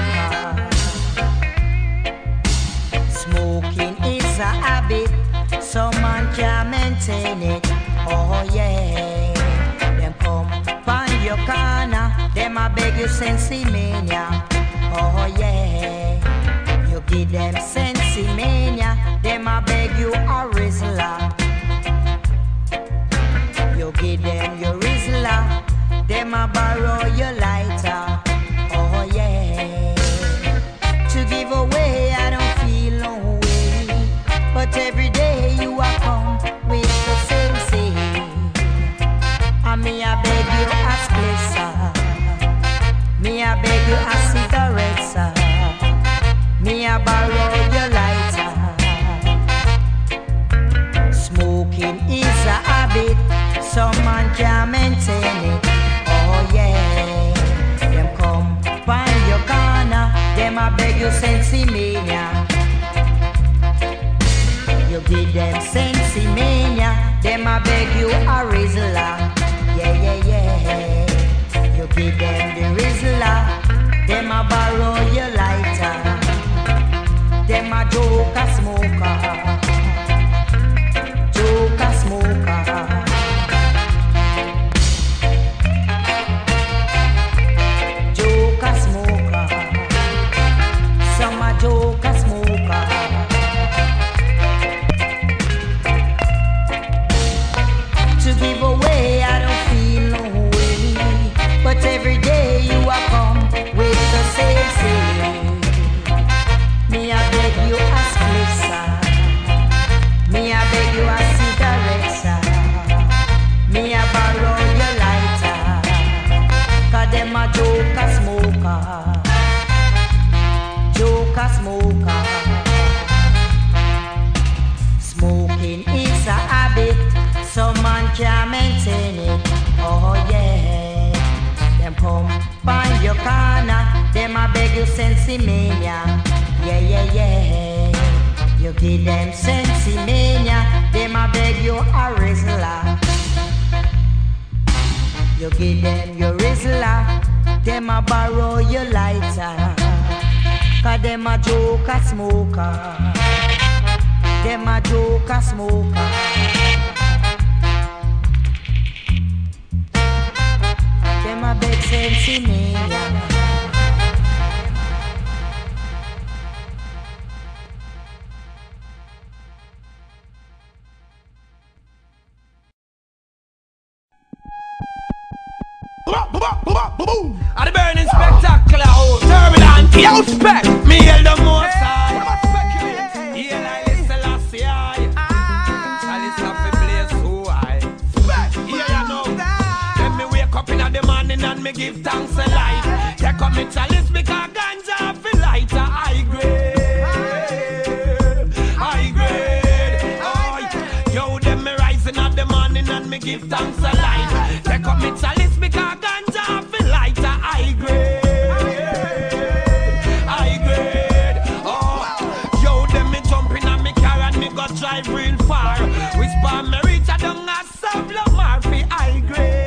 smoker. Smoking is a habit, some man can't maintain it. Oh yeah, them come find your corner, them a beg you sensimania. Oh yeah, you give them sensimania, them a beg you a Rizla. You give them your Rizla, them a borrow your lighter. Oh yeah, to give away I don't feel no way. But every day you are come with the same thing. And me I beg you a split, sir. Me I beg you a cigarette, sir. Me I borrow your lighter. Smoking is a habit, some man can't maintain it. Oh yeah, them come find your corner, them I beg you sensimania. You give them sensimania, them I beg you a Rizla. Yeah, yeah, yeah. You give them the Rizla, them I borrow your lighter. Them a joker smoker, joker smoker. Joker smoker, some a joker smoker. To give away, I don't feel no way. But every day you are come with the same thing. Me I beg you a split, sir. Me I beg you a cigarette, sir. Me I borrow your lighter. 'Cause them a joker smoker, joker smoker. Smoking is a habit, some man can't maintain it. Oh yeah, them come find your corner, them I beg you sensimania. Yeah, yeah, yeah. You give them sensimania, them I beg you a Rizla. You give them your Rizla, them I borrow your lighter. 'Cause them a joker smoker, them a joker smoker. Them a beg sensimania. At the burning spectacular house, turbulent, yo spec, me hail the most high. Hail I Selassie I. Chalice of the blaze so high. Here you know. Then me wake up in the morning and me give thanks a life. Take up me chalice because ganja feel lighter. High grade, high grade. Oh, yo, then me rising at the morning and me give thanks a life. Take up me chalice because ganja feel lighter. High grade. Drive real far. Whisper me reach a down a Sublamar fi high grade.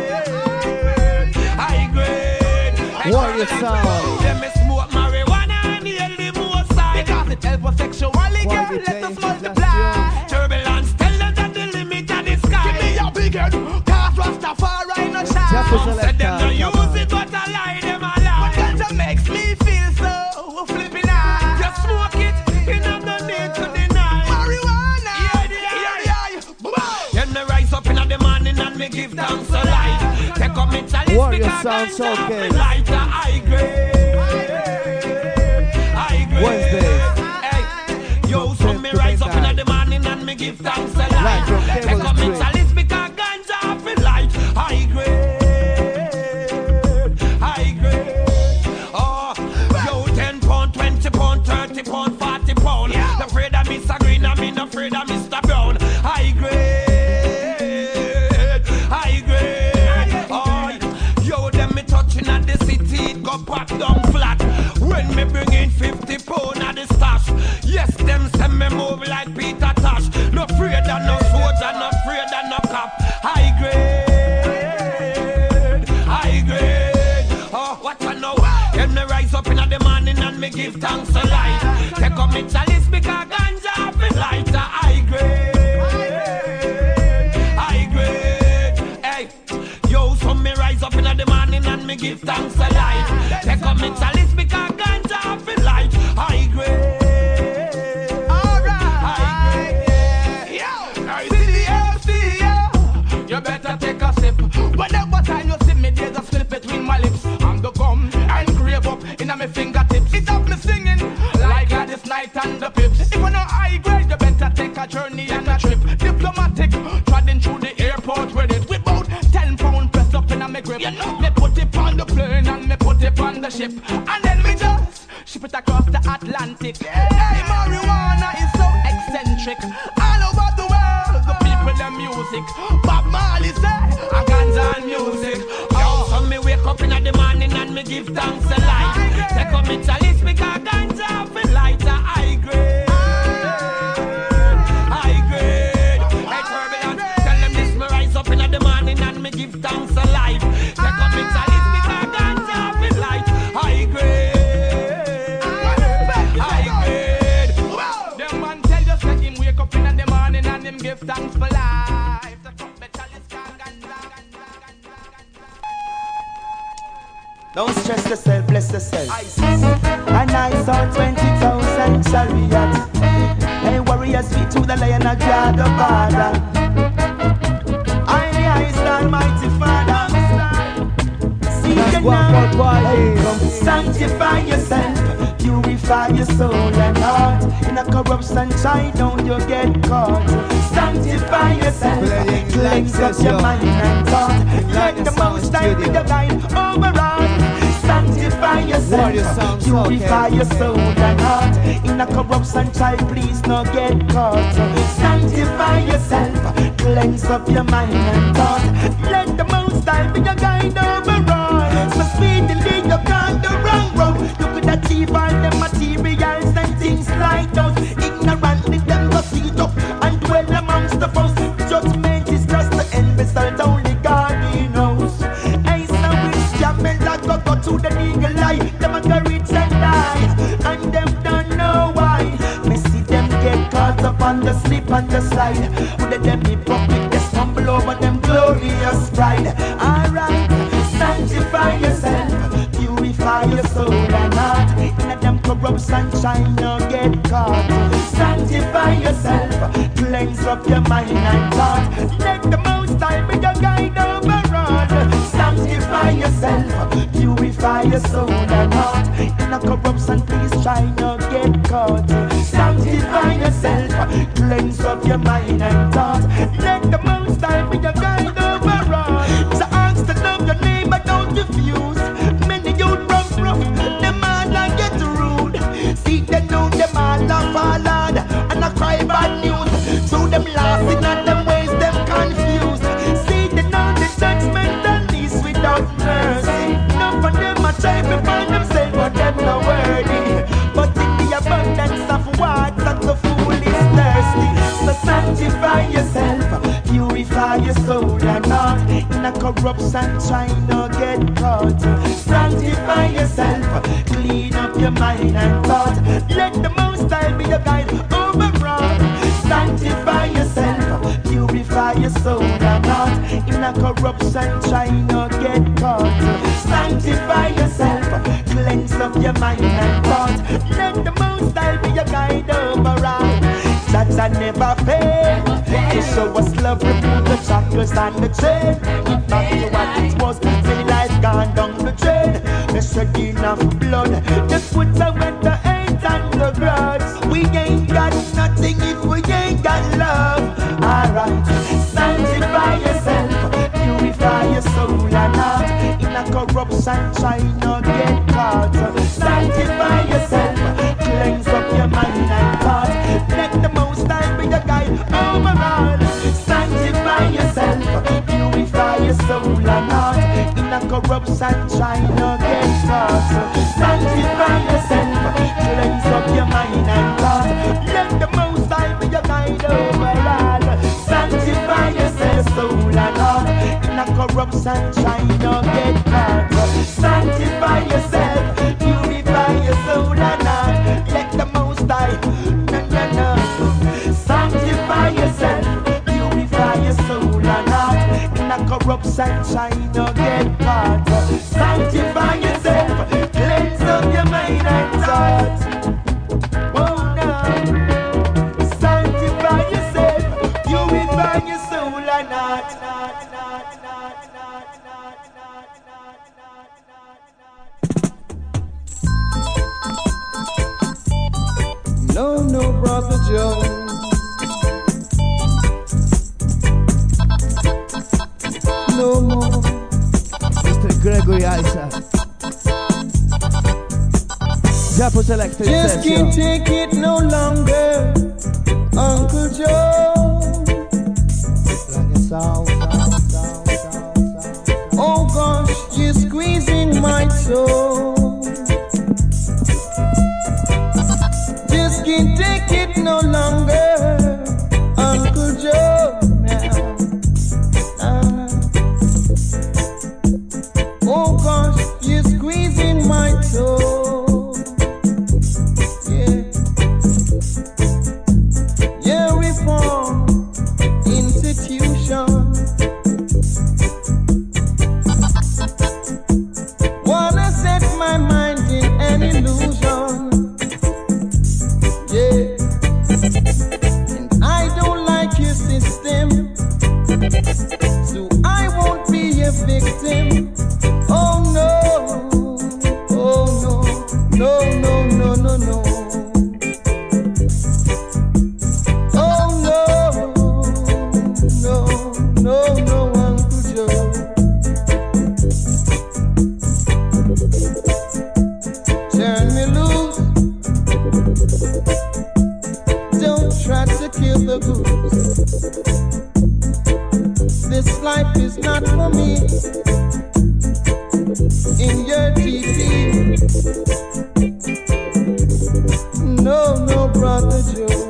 High grade. Warrior sound. Them me smoke marijuana and heal the most high. Because it help us sexually, girl, let us multiply. Turbulence tell them that the limit of the sky. Give me your big head, cause Rastafari no shine. Said them no use it, but I lie, them a lie. But that makes me feel so flipping high. Just smoke it, you know no need to deny. Me give thanks a life. Take up me chalice because sound so good. Lighter, high grade. High grade. Wednesdays. Hey, yo, so me rise up in the morning and me give thanks a life. Take up me chalice because ganja feel light. High grade. High grade. Oh, yo, 10 pound, 20 pound, 30 pound, 40 pound. Yeah. Afraid of Mr. Green, I mean afraid of Mr. Brown. High grade. At the city, it go pack down flat. When me bring in 50 pound at the stash, yes, them send me move like Peter Tosh. No afraid of no soldier, no afraid of no cop. High grade, high grade. Oh, what I know? Then me rise up in the morning and me give thanks a life. Take up me chalice because ganja feel lighter. High grade, high grade. Hey, yo, so me rise up in the morning and me give thanks a life. Take up me chalice because ganja feel light. High grade. Alright. High grade. Yeah. CDO. You better take a sip. Whenever time you see me, there's a slip between my lips. And the gum and grave up in my fingertips. It up me singing like this night and the pips. If you know high grade, you better journey and a trip. Diplomatic, trotting through the airport with it. With about 10 pound pressed up in a me grip. Me put it on the plane and me put it on the ship. And then me just ship it across the Atlantic. Hey, marijuana is so eccentric. All over the world, the people, the music. Bob Marley say, I ganja and music. Oh, so me wake up in the morning and me give thanks a life. Take up me chalice because ganja feel light a high grade. High grade. Hey, turbulent, tell them this me rise up in the morning and me give thanks a life. Take up me chalice because ganja feel light high grade. High grade. Them man tell you say him wake up in the morning and him give thanks for life. Don't stress yourself, bless yourself. And I saw 20,000 chariots. Any warriors feet to the lion of God the Father. I is the Almighty Father. See you now. Sanctify yourself, purify your soul and heart. In a corrupt sunshine, don't you get caught. Sanctify yourself, cleanse up your mind and thought. Let the Most High be your guide overall. Sanctify yourself, purify your soul and heart. In a corrupt sunshine, please not get caught. Sanctify yourself, cleanse up your mind and thought. Let the Most High be your guide overall. So speedily you gone the wrong road. You could achieve all the materials and things like those. Ignorantly them go seat up and dwell amongst the foes. Judgment is just the end result, only God he knows. Hey, so it's camel that go to the legal eye. Them a go rich and die, and them don't know why. Me see them get caught up on the slip and the slide. Would them hypocrite, they stumble over them glorious pride. Alright, sanctify yourself, purify your soul and heart. In a them corrupt sunshine, no get caught. Sanctify yourself, cleanse up your mind and thought. Let the Most High be your guide overall. Sanctify yourself, purify your soul and heart. In a corruption, please try not get caught. Sanctify yourself, cleanse up your mind and thought. Let the Most High be your guide overall. So ask to love your neighbor, don't refuse. Many youth rough, them all a get rude. See them know them all a fall hard and a cry bad news. So them laughing at them ways, them confused. See them know the judgment and least without mercy. None of them a try to find themselves, but them not worthy. But in the abundance of water, the fool is thirsty. So sanctify yourself, purify your soul and heart. In a corrupt sunshine, no get caught. Sanctify yourself, clean up your mind and thought. Let the Most High be your guide overall. Sanctify yourself, purify your soul and heart. In a corrupt sunshine, no get caught. Sanctify yourself, cleanse up your mind and thought. Let the Most High be your guide overall. That I never fail. To show us love, remove the shackles and the chain. Get back to what it was, till life gone down the drain. The shedding of blood, just put away the hate and the grudge. We ain't got nothing if we ain't got love. Alright, sanctify yourself, purify your soul and heart. In a corrupt sunshine, no get caught. Sanctify yourself, cleanse up your mind and thought. Let the Most High be your guide overall. Sanctify yourself, purify your soul and heart. In a corrupt sunshine, no get caught. Sanctify yourself, cleanse up your mind and thought. Let the Most High be your guide overall. Sanctify yourself, soul and heart. In a corrupt sunshine, no get caught. Sanctify yourself, purify your soul and heart. Let the Most High, sanctify yourself, purify your soul and heart. In a corrupt sunshine, no get caught. Sanctify yourself, cleanse up your mind and thoughts. Oh no, sanctify yourself, purify your soul and heart. No, Brother Joe, Isa. Japo Selector Just can't take it no longer, Uncle Joe. Oh gosh, you're squeezing my toe. Just can't take it no longer, Uncle Joe. Now, oh gosh, you're squeezing my toe. Yeah, yeah, reform institution. Wanna set my mind in an illusion. Yeah, and I don't like your system, so I won't be a victim. Oh no, oh no, no, no, no, no, no. Oh no, no, no, no, Uncle Joe. Turn me loose. Don't try to kill the goose. This life is not for me. In your TT. No, no, brother Joe.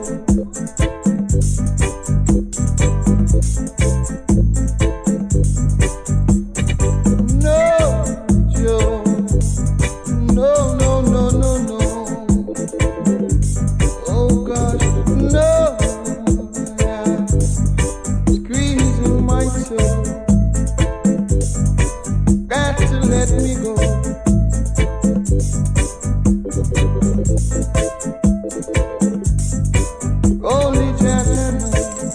No, Joe. No, no, no, no, no. Oh gosh, no. Yeah. Squeezing my toe. Got to let me go. Only Jack and me.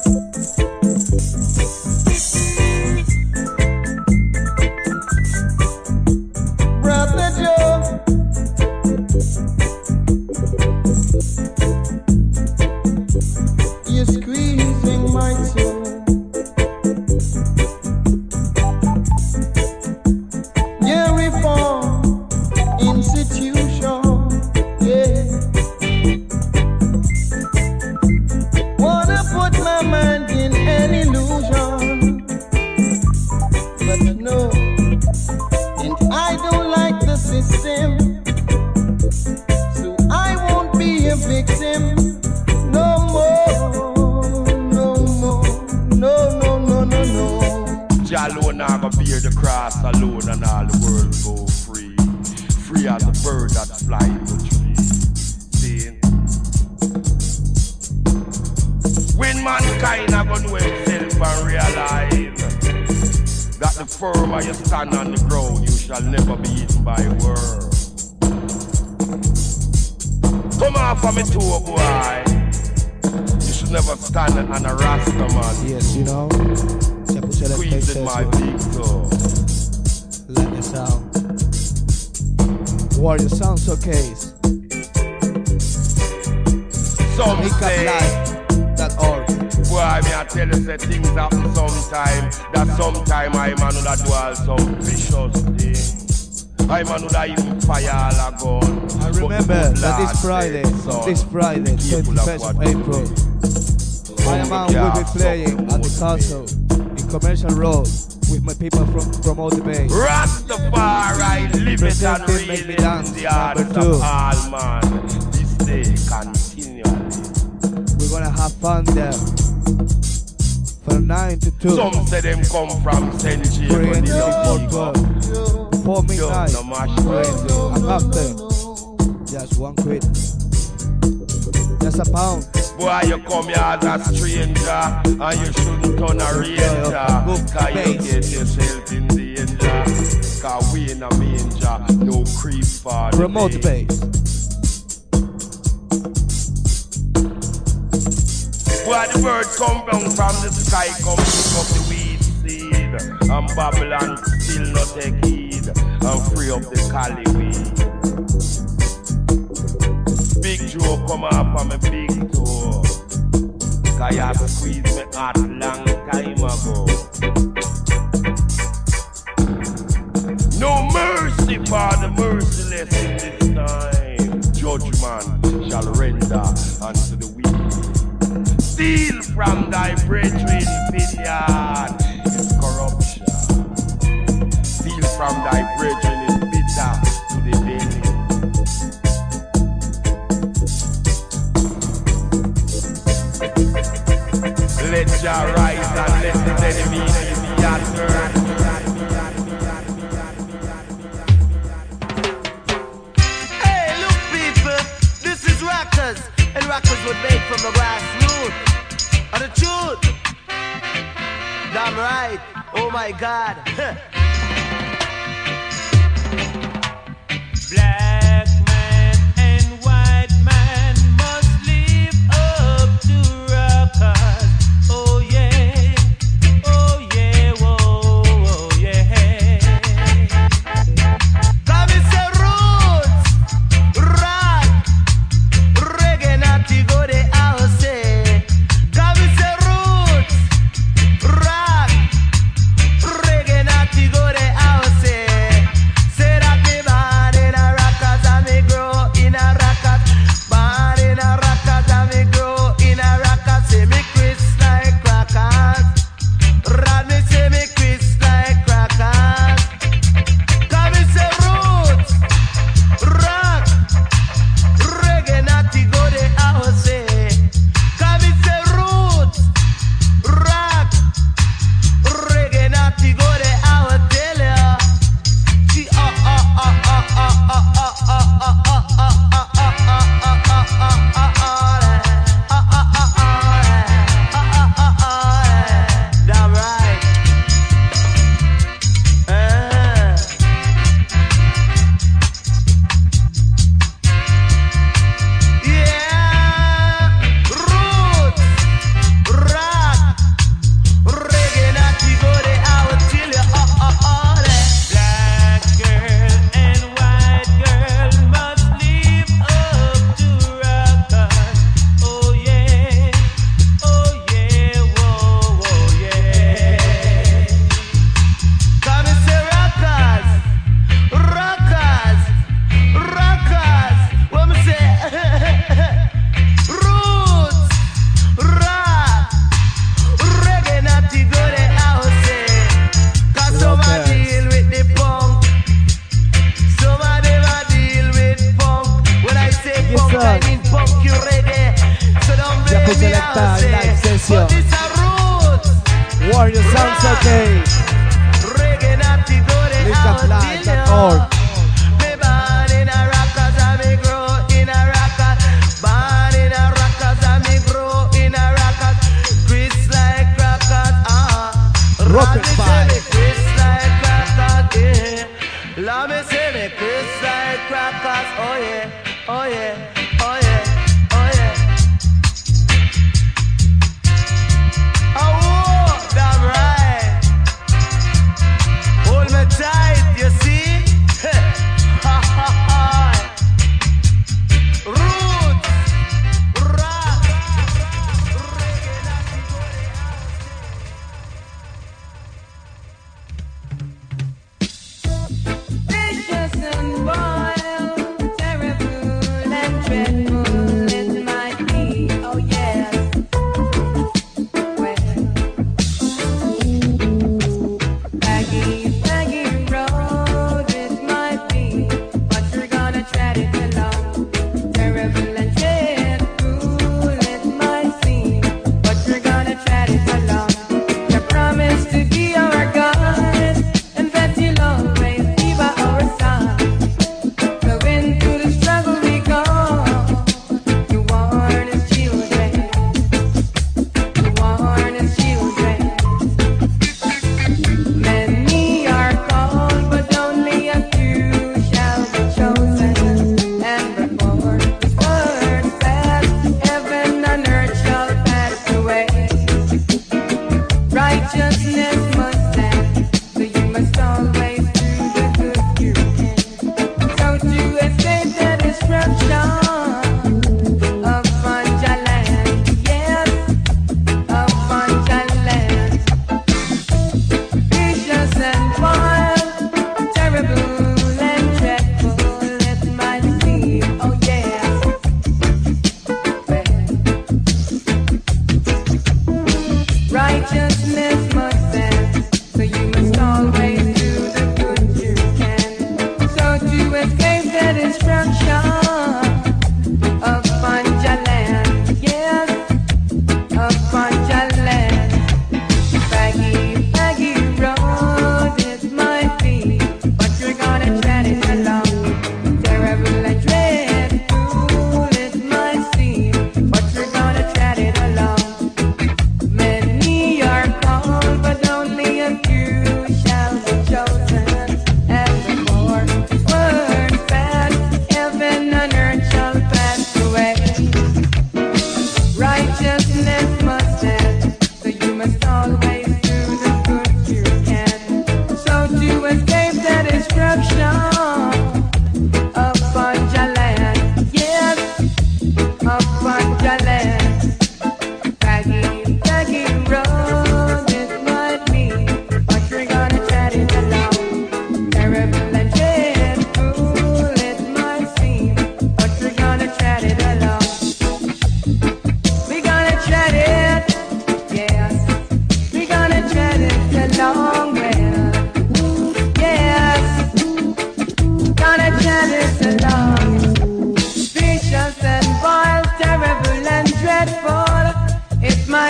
Brother Joe. You're squeezing my toe. Yeah, reform institution. Yeah. Wanna put my mind in an illusion, but no. And I don't like the system, so I won't be a victim. No more, no more, no, no, no, no, no. Jah alone not gonna bear the cross alone, and all the world go free. Free as a bird that fly in the tree. See? When mankind are gonna know himself and realize that the firmer you stand on the ground, you shall never be eaten by a worm. Come off of me toe, boy. You should never stand on a Rasta man. Yes, you know. Japo Selector Squeezing my big toe. Let me sound. Warrior Sound Showcase. Some say, MakeUpLive.org. boy, me I tell you say things happen sometime. That sometime I man would do all some vicious things. I man would even fire all a gun. I remember that this Friday, 21st of April, my man will be playing at the castle in Commercial Road with my people from all the bay. Rastafari, live it and real it in the hearts of all man. This day continually. We're gonna have fun there from 9 to 2. Some say them come from St. James, but they don't go. Before midnight, no mash and after, just £1. Just a pound. Boy, you come here as a stranger, and you shouldn't turn a ranger, cause you get yourself in danger. Cause we in a manger, no creep for the Promote the bass. Boy, the bird come down from the sky, come pick up the weed seed, and Babylon still not take heed, and free up the Cali weed. Big Joe come up on my big toe, cause you squeeze me heart long time ago. No mercy. the Father merciless in this time. Judgment shall render unto the wicked. Steal from thy brethren vineyard is corruption. Steal from thy brethren is bitter to the belly. Let Jah rise and let his enemies be scattered. Hey, look, people, this is Rockers, and Rockers were made from the grassroots. And the truth, damn right. Oh my God. Black man and white man must live up to rockers. Oh yeah, oh yeah, whoa, oh yeah. Come and say roots, rock, reggae, natty, go the house. Come and say roots, rock, reggae, natty, go the house. Say that me born in a rockers and me grow in a rockers. Born in a rockers and me grow in a rockers. Say me crisp like crackers. Rod me say me crisp like crackers. Come and say roots, rock, reggae, natty, go the house. Come and say roots, rock, reggae, natty, go the house. Tell ya, she damn right. Yeah, roots, rock, reggae, natty, go the house till you Black girl and white girl must live up to rockers. Oh yeah, whoa, oh yeah. Come and say rockers, rockers, rockers. What me say? Roots, rock, reggae, natty, go the house. Cause some a deal with the punk, some of them a deal with punk. When I say Yes, punk, I sir. mean punk, you reggae. So don't blame me Selecta, house. live session. But this a roots, Warrior Sounds okay. reggae, natty, go the house till LinkUpLive.org. you. Me born in a rockers and me grow in a rockers. Born in a rockers and me grow in a rockers. Chris like crackers, Rocket Lord, me say Five. me Chris like crackers, yeah. Lord, me say me Chris like crackers, oh yeah, oh yeah, oh yeah, oh yeah. Oh, damn right. Hold me tight, you see?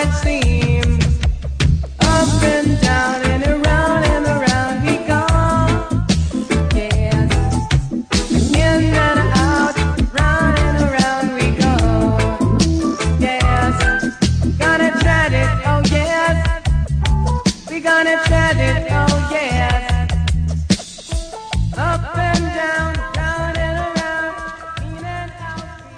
it seems. Up and down and around we go. Yes, in and out, round and around we go. Yes, gonna tread it, oh yes. We gonna tread it, oh yes. Up and down, round and around, in and out.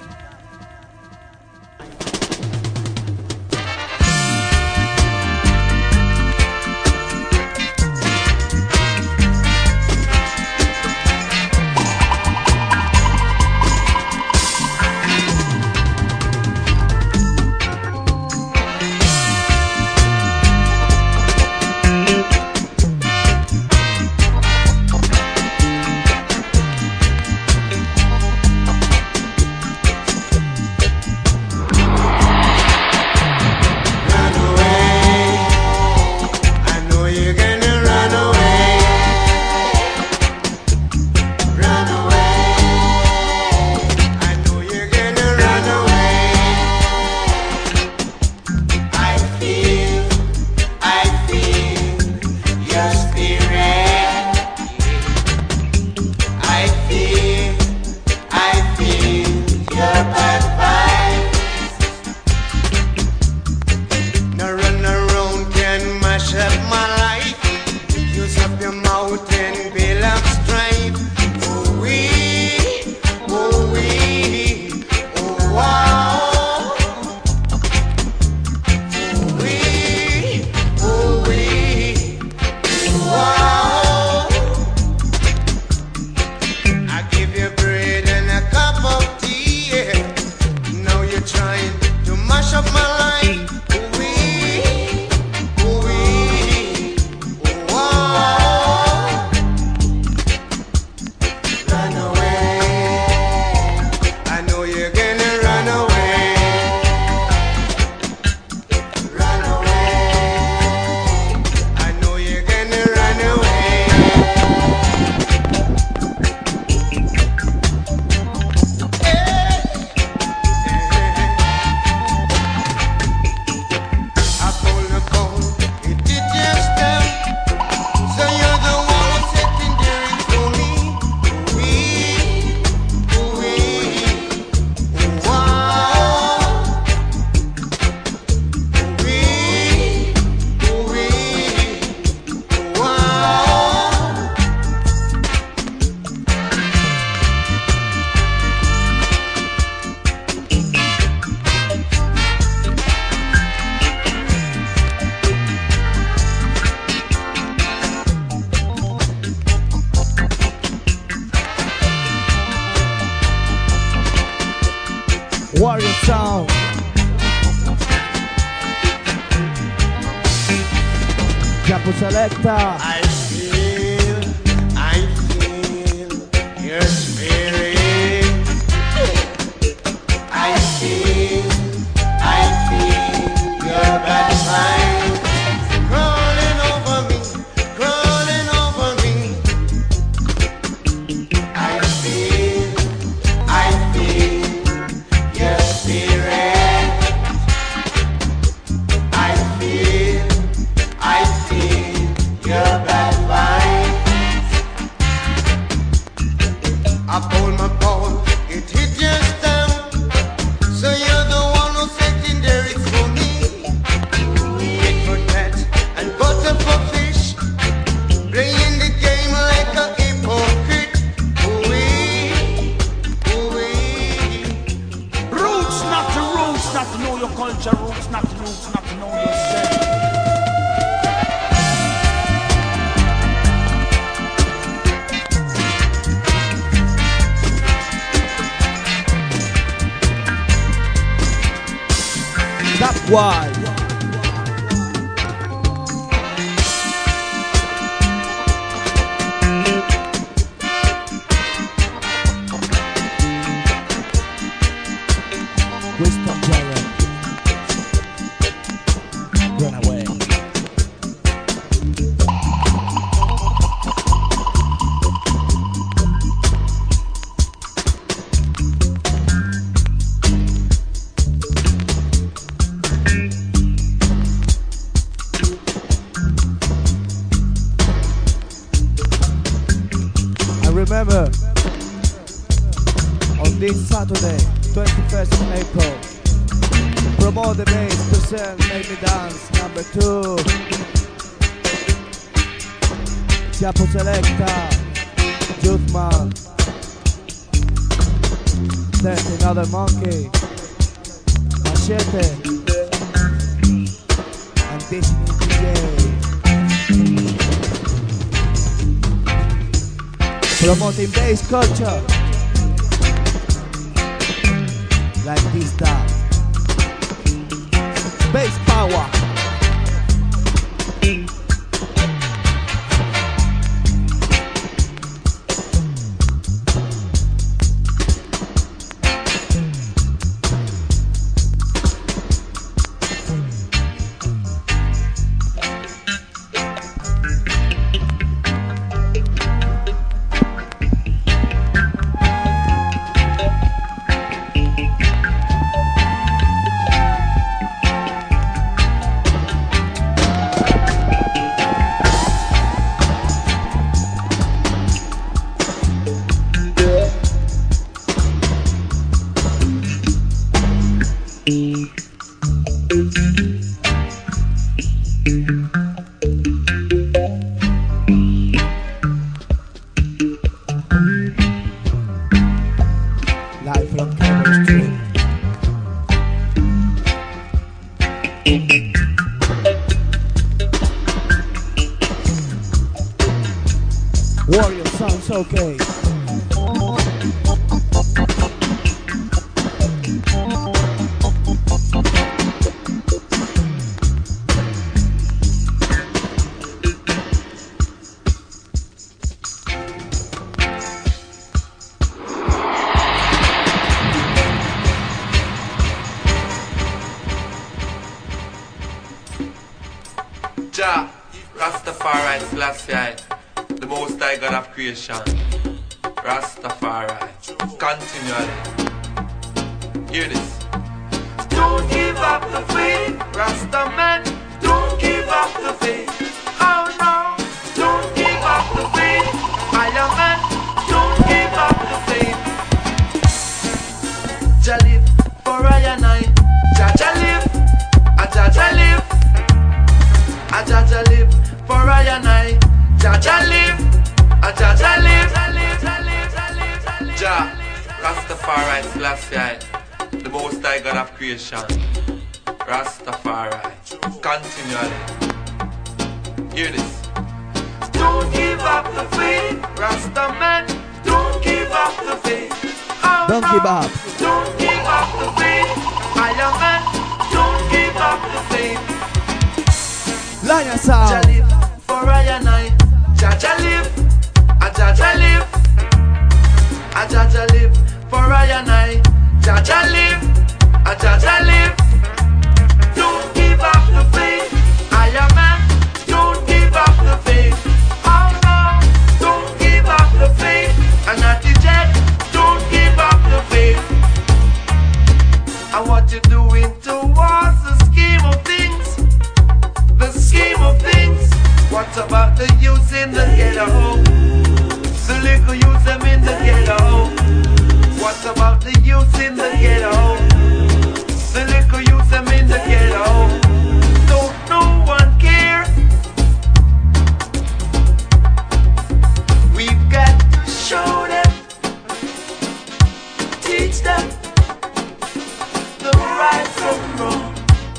Warrior Sound. Japu Selecta. I feel your spirit. I feel your bad vibes crawling over me. I feel your spirit. I feel your bad vibes. I pull my pole, it hit your stump. So you're the one who's setting there, it's for me. Tit for tat and butter for fish, playing the game like a hypocrite. Ooh-wee, ooh-wee. Roots, not to know your culture. Roots, not to know yourself. That's why. Wisdom Giant. Run away. Remember, on this Saturday, 21st of April, Promote the Bass present Make Me Dance #2. Chapo Selecta, Youthman, then Another Monkey, Machete, and Disney DJ. Promoting bass culture like this stuff. Bass power. Live from Cambridge Street. Warrior sounds okay. Jah, Rastafari, Selassie, the most high God of creation. Rastafari, continually. Hear this. Don't give up the faith, Rasta man. Don't give up the faith. Oh no, don't give up the faith. Iron man, don't give up the faith. Jah live for I and I. Jah live, Jah live. Jah live for I and I. Jah live, Jah live. Jah, Rastafari, Selassie, the most high God of creation. Rastafari, continually. Hear this. Don't give up the faith, Rasta man. Don't give up the faith. Oh, Don't give up. Don't give up the faith. Iron man, don't give up the faith. Lion sound. Jah live for I and I. Jah live, Jah live. Jah live for I and I. Jah live, Jah live. Don't give up the faith. I am man. Don't give up the faith. Oh no, don't give up the faith. And not the jet. Don't give up the faith. And what you doing towards the scheme of things? The scheme of things. What about the youth in the ghetto? The little youth them in the ghetto. What about the youth in the ghetto? The little youth them in the ghetto. Don't no one care. We've got to show them, teach them the right from wrong.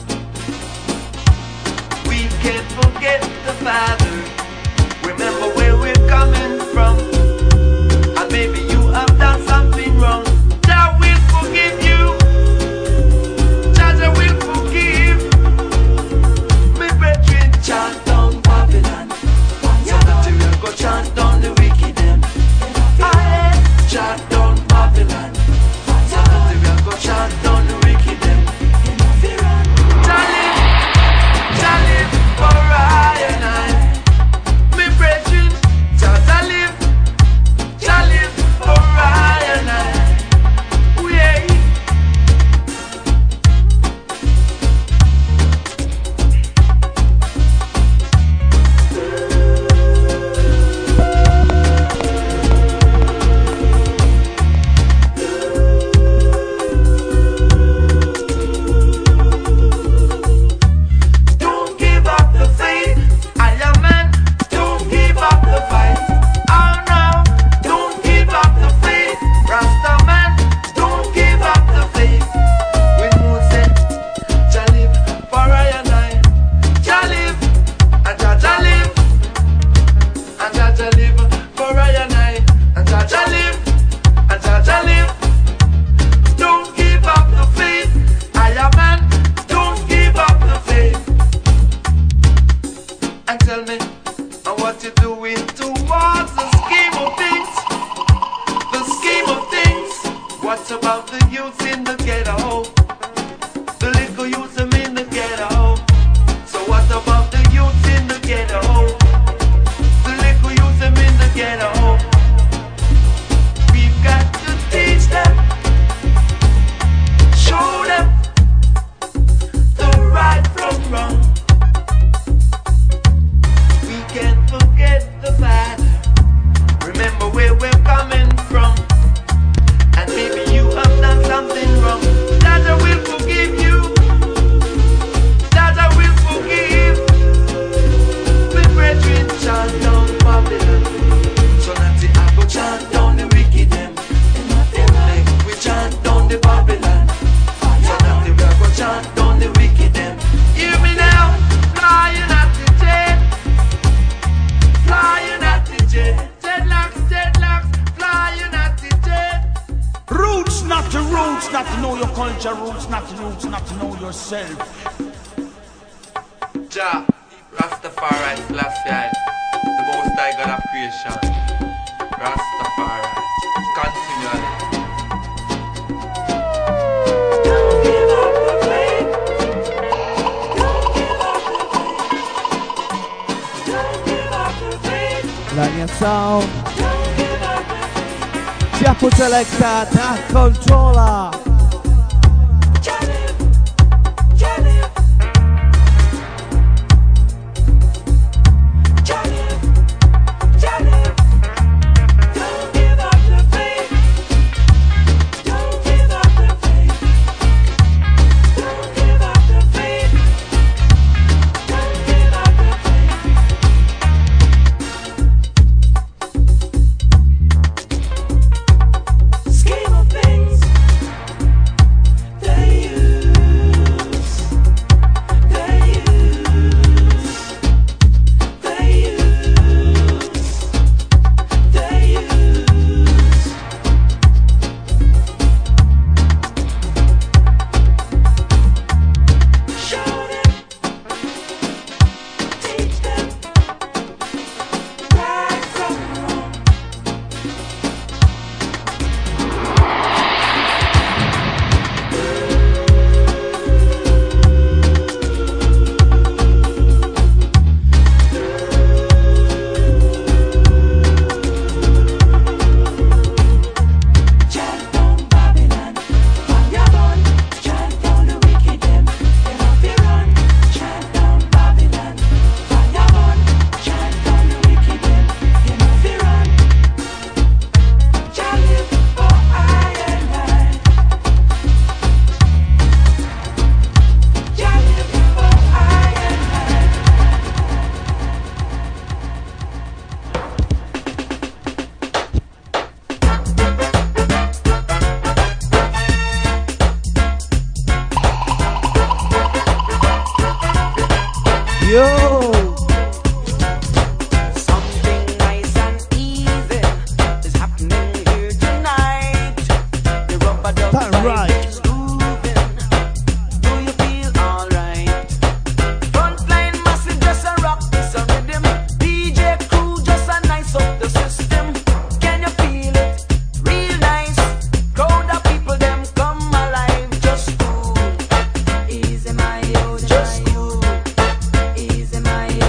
We can't forget the Father. Remember where we're coming from. And maybe you have done something wrong. Jah will forgive you. Jah will forgive. Me brethren, chant down Babylon. So we will go chant down the wicked them. Aye, chant down Babylon. So we will go chant down the wicked them. Jah live for I and I. Me brethren, Jah live. yourself. Jah, Rastafari, Selassie, the most high God of creation. Rastafari, continually. Don't give up the faith. Don't give up the faith. Don't give up the faith. Lania Sound. Don't give up the faith. Chiappo Selecta, Track Controller. Scheme of things Easy my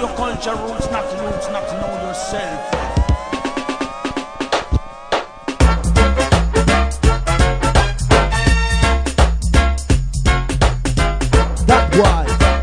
your culture roots, not to know yourself. That's why.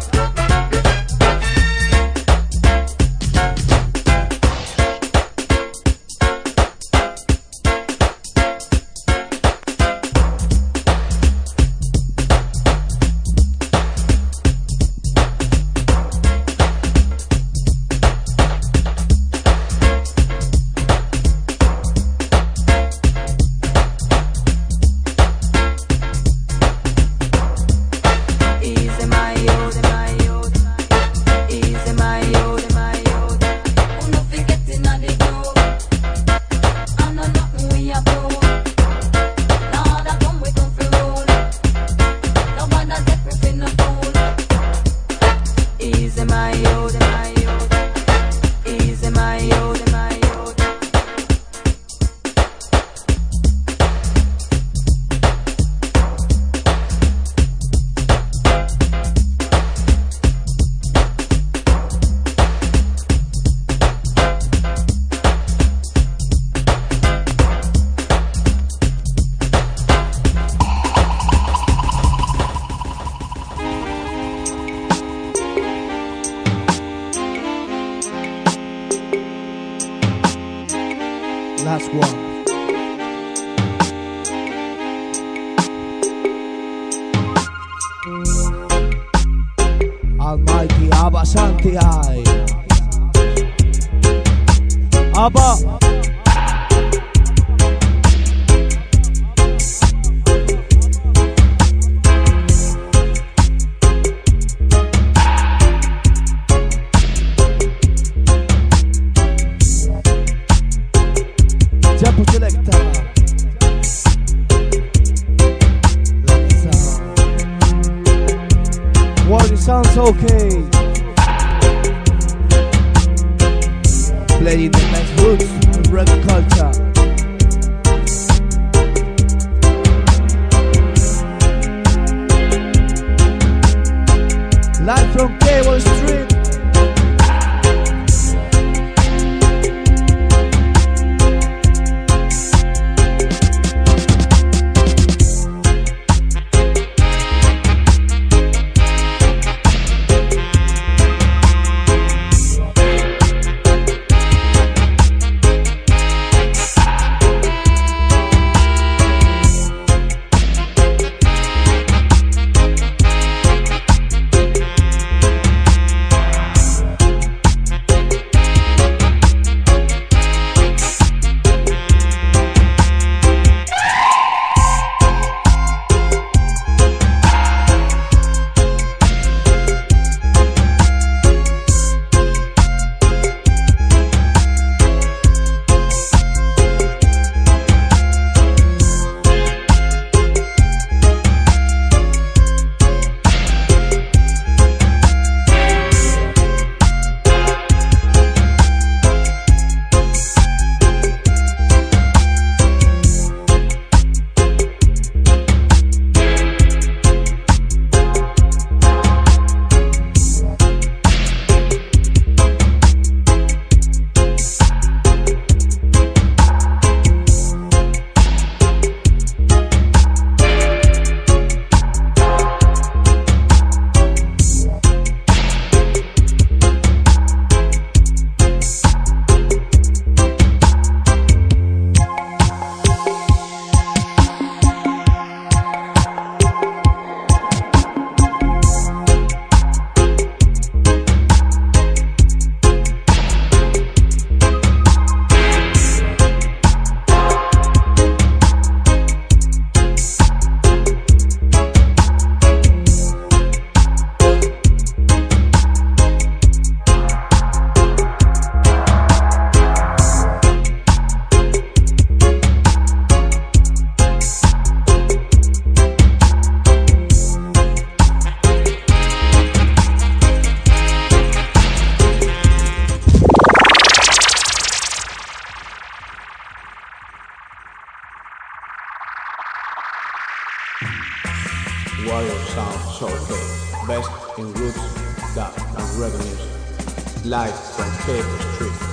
Last one. Almighty Abba Santiai. Abba. Tempo selecta. Well, it sounds okay. Playing the nice roots of reggae culture. Live from Cable Street. Warrior Sound Showcase, best in roots, dub, and reggae music. Life from Cape Street.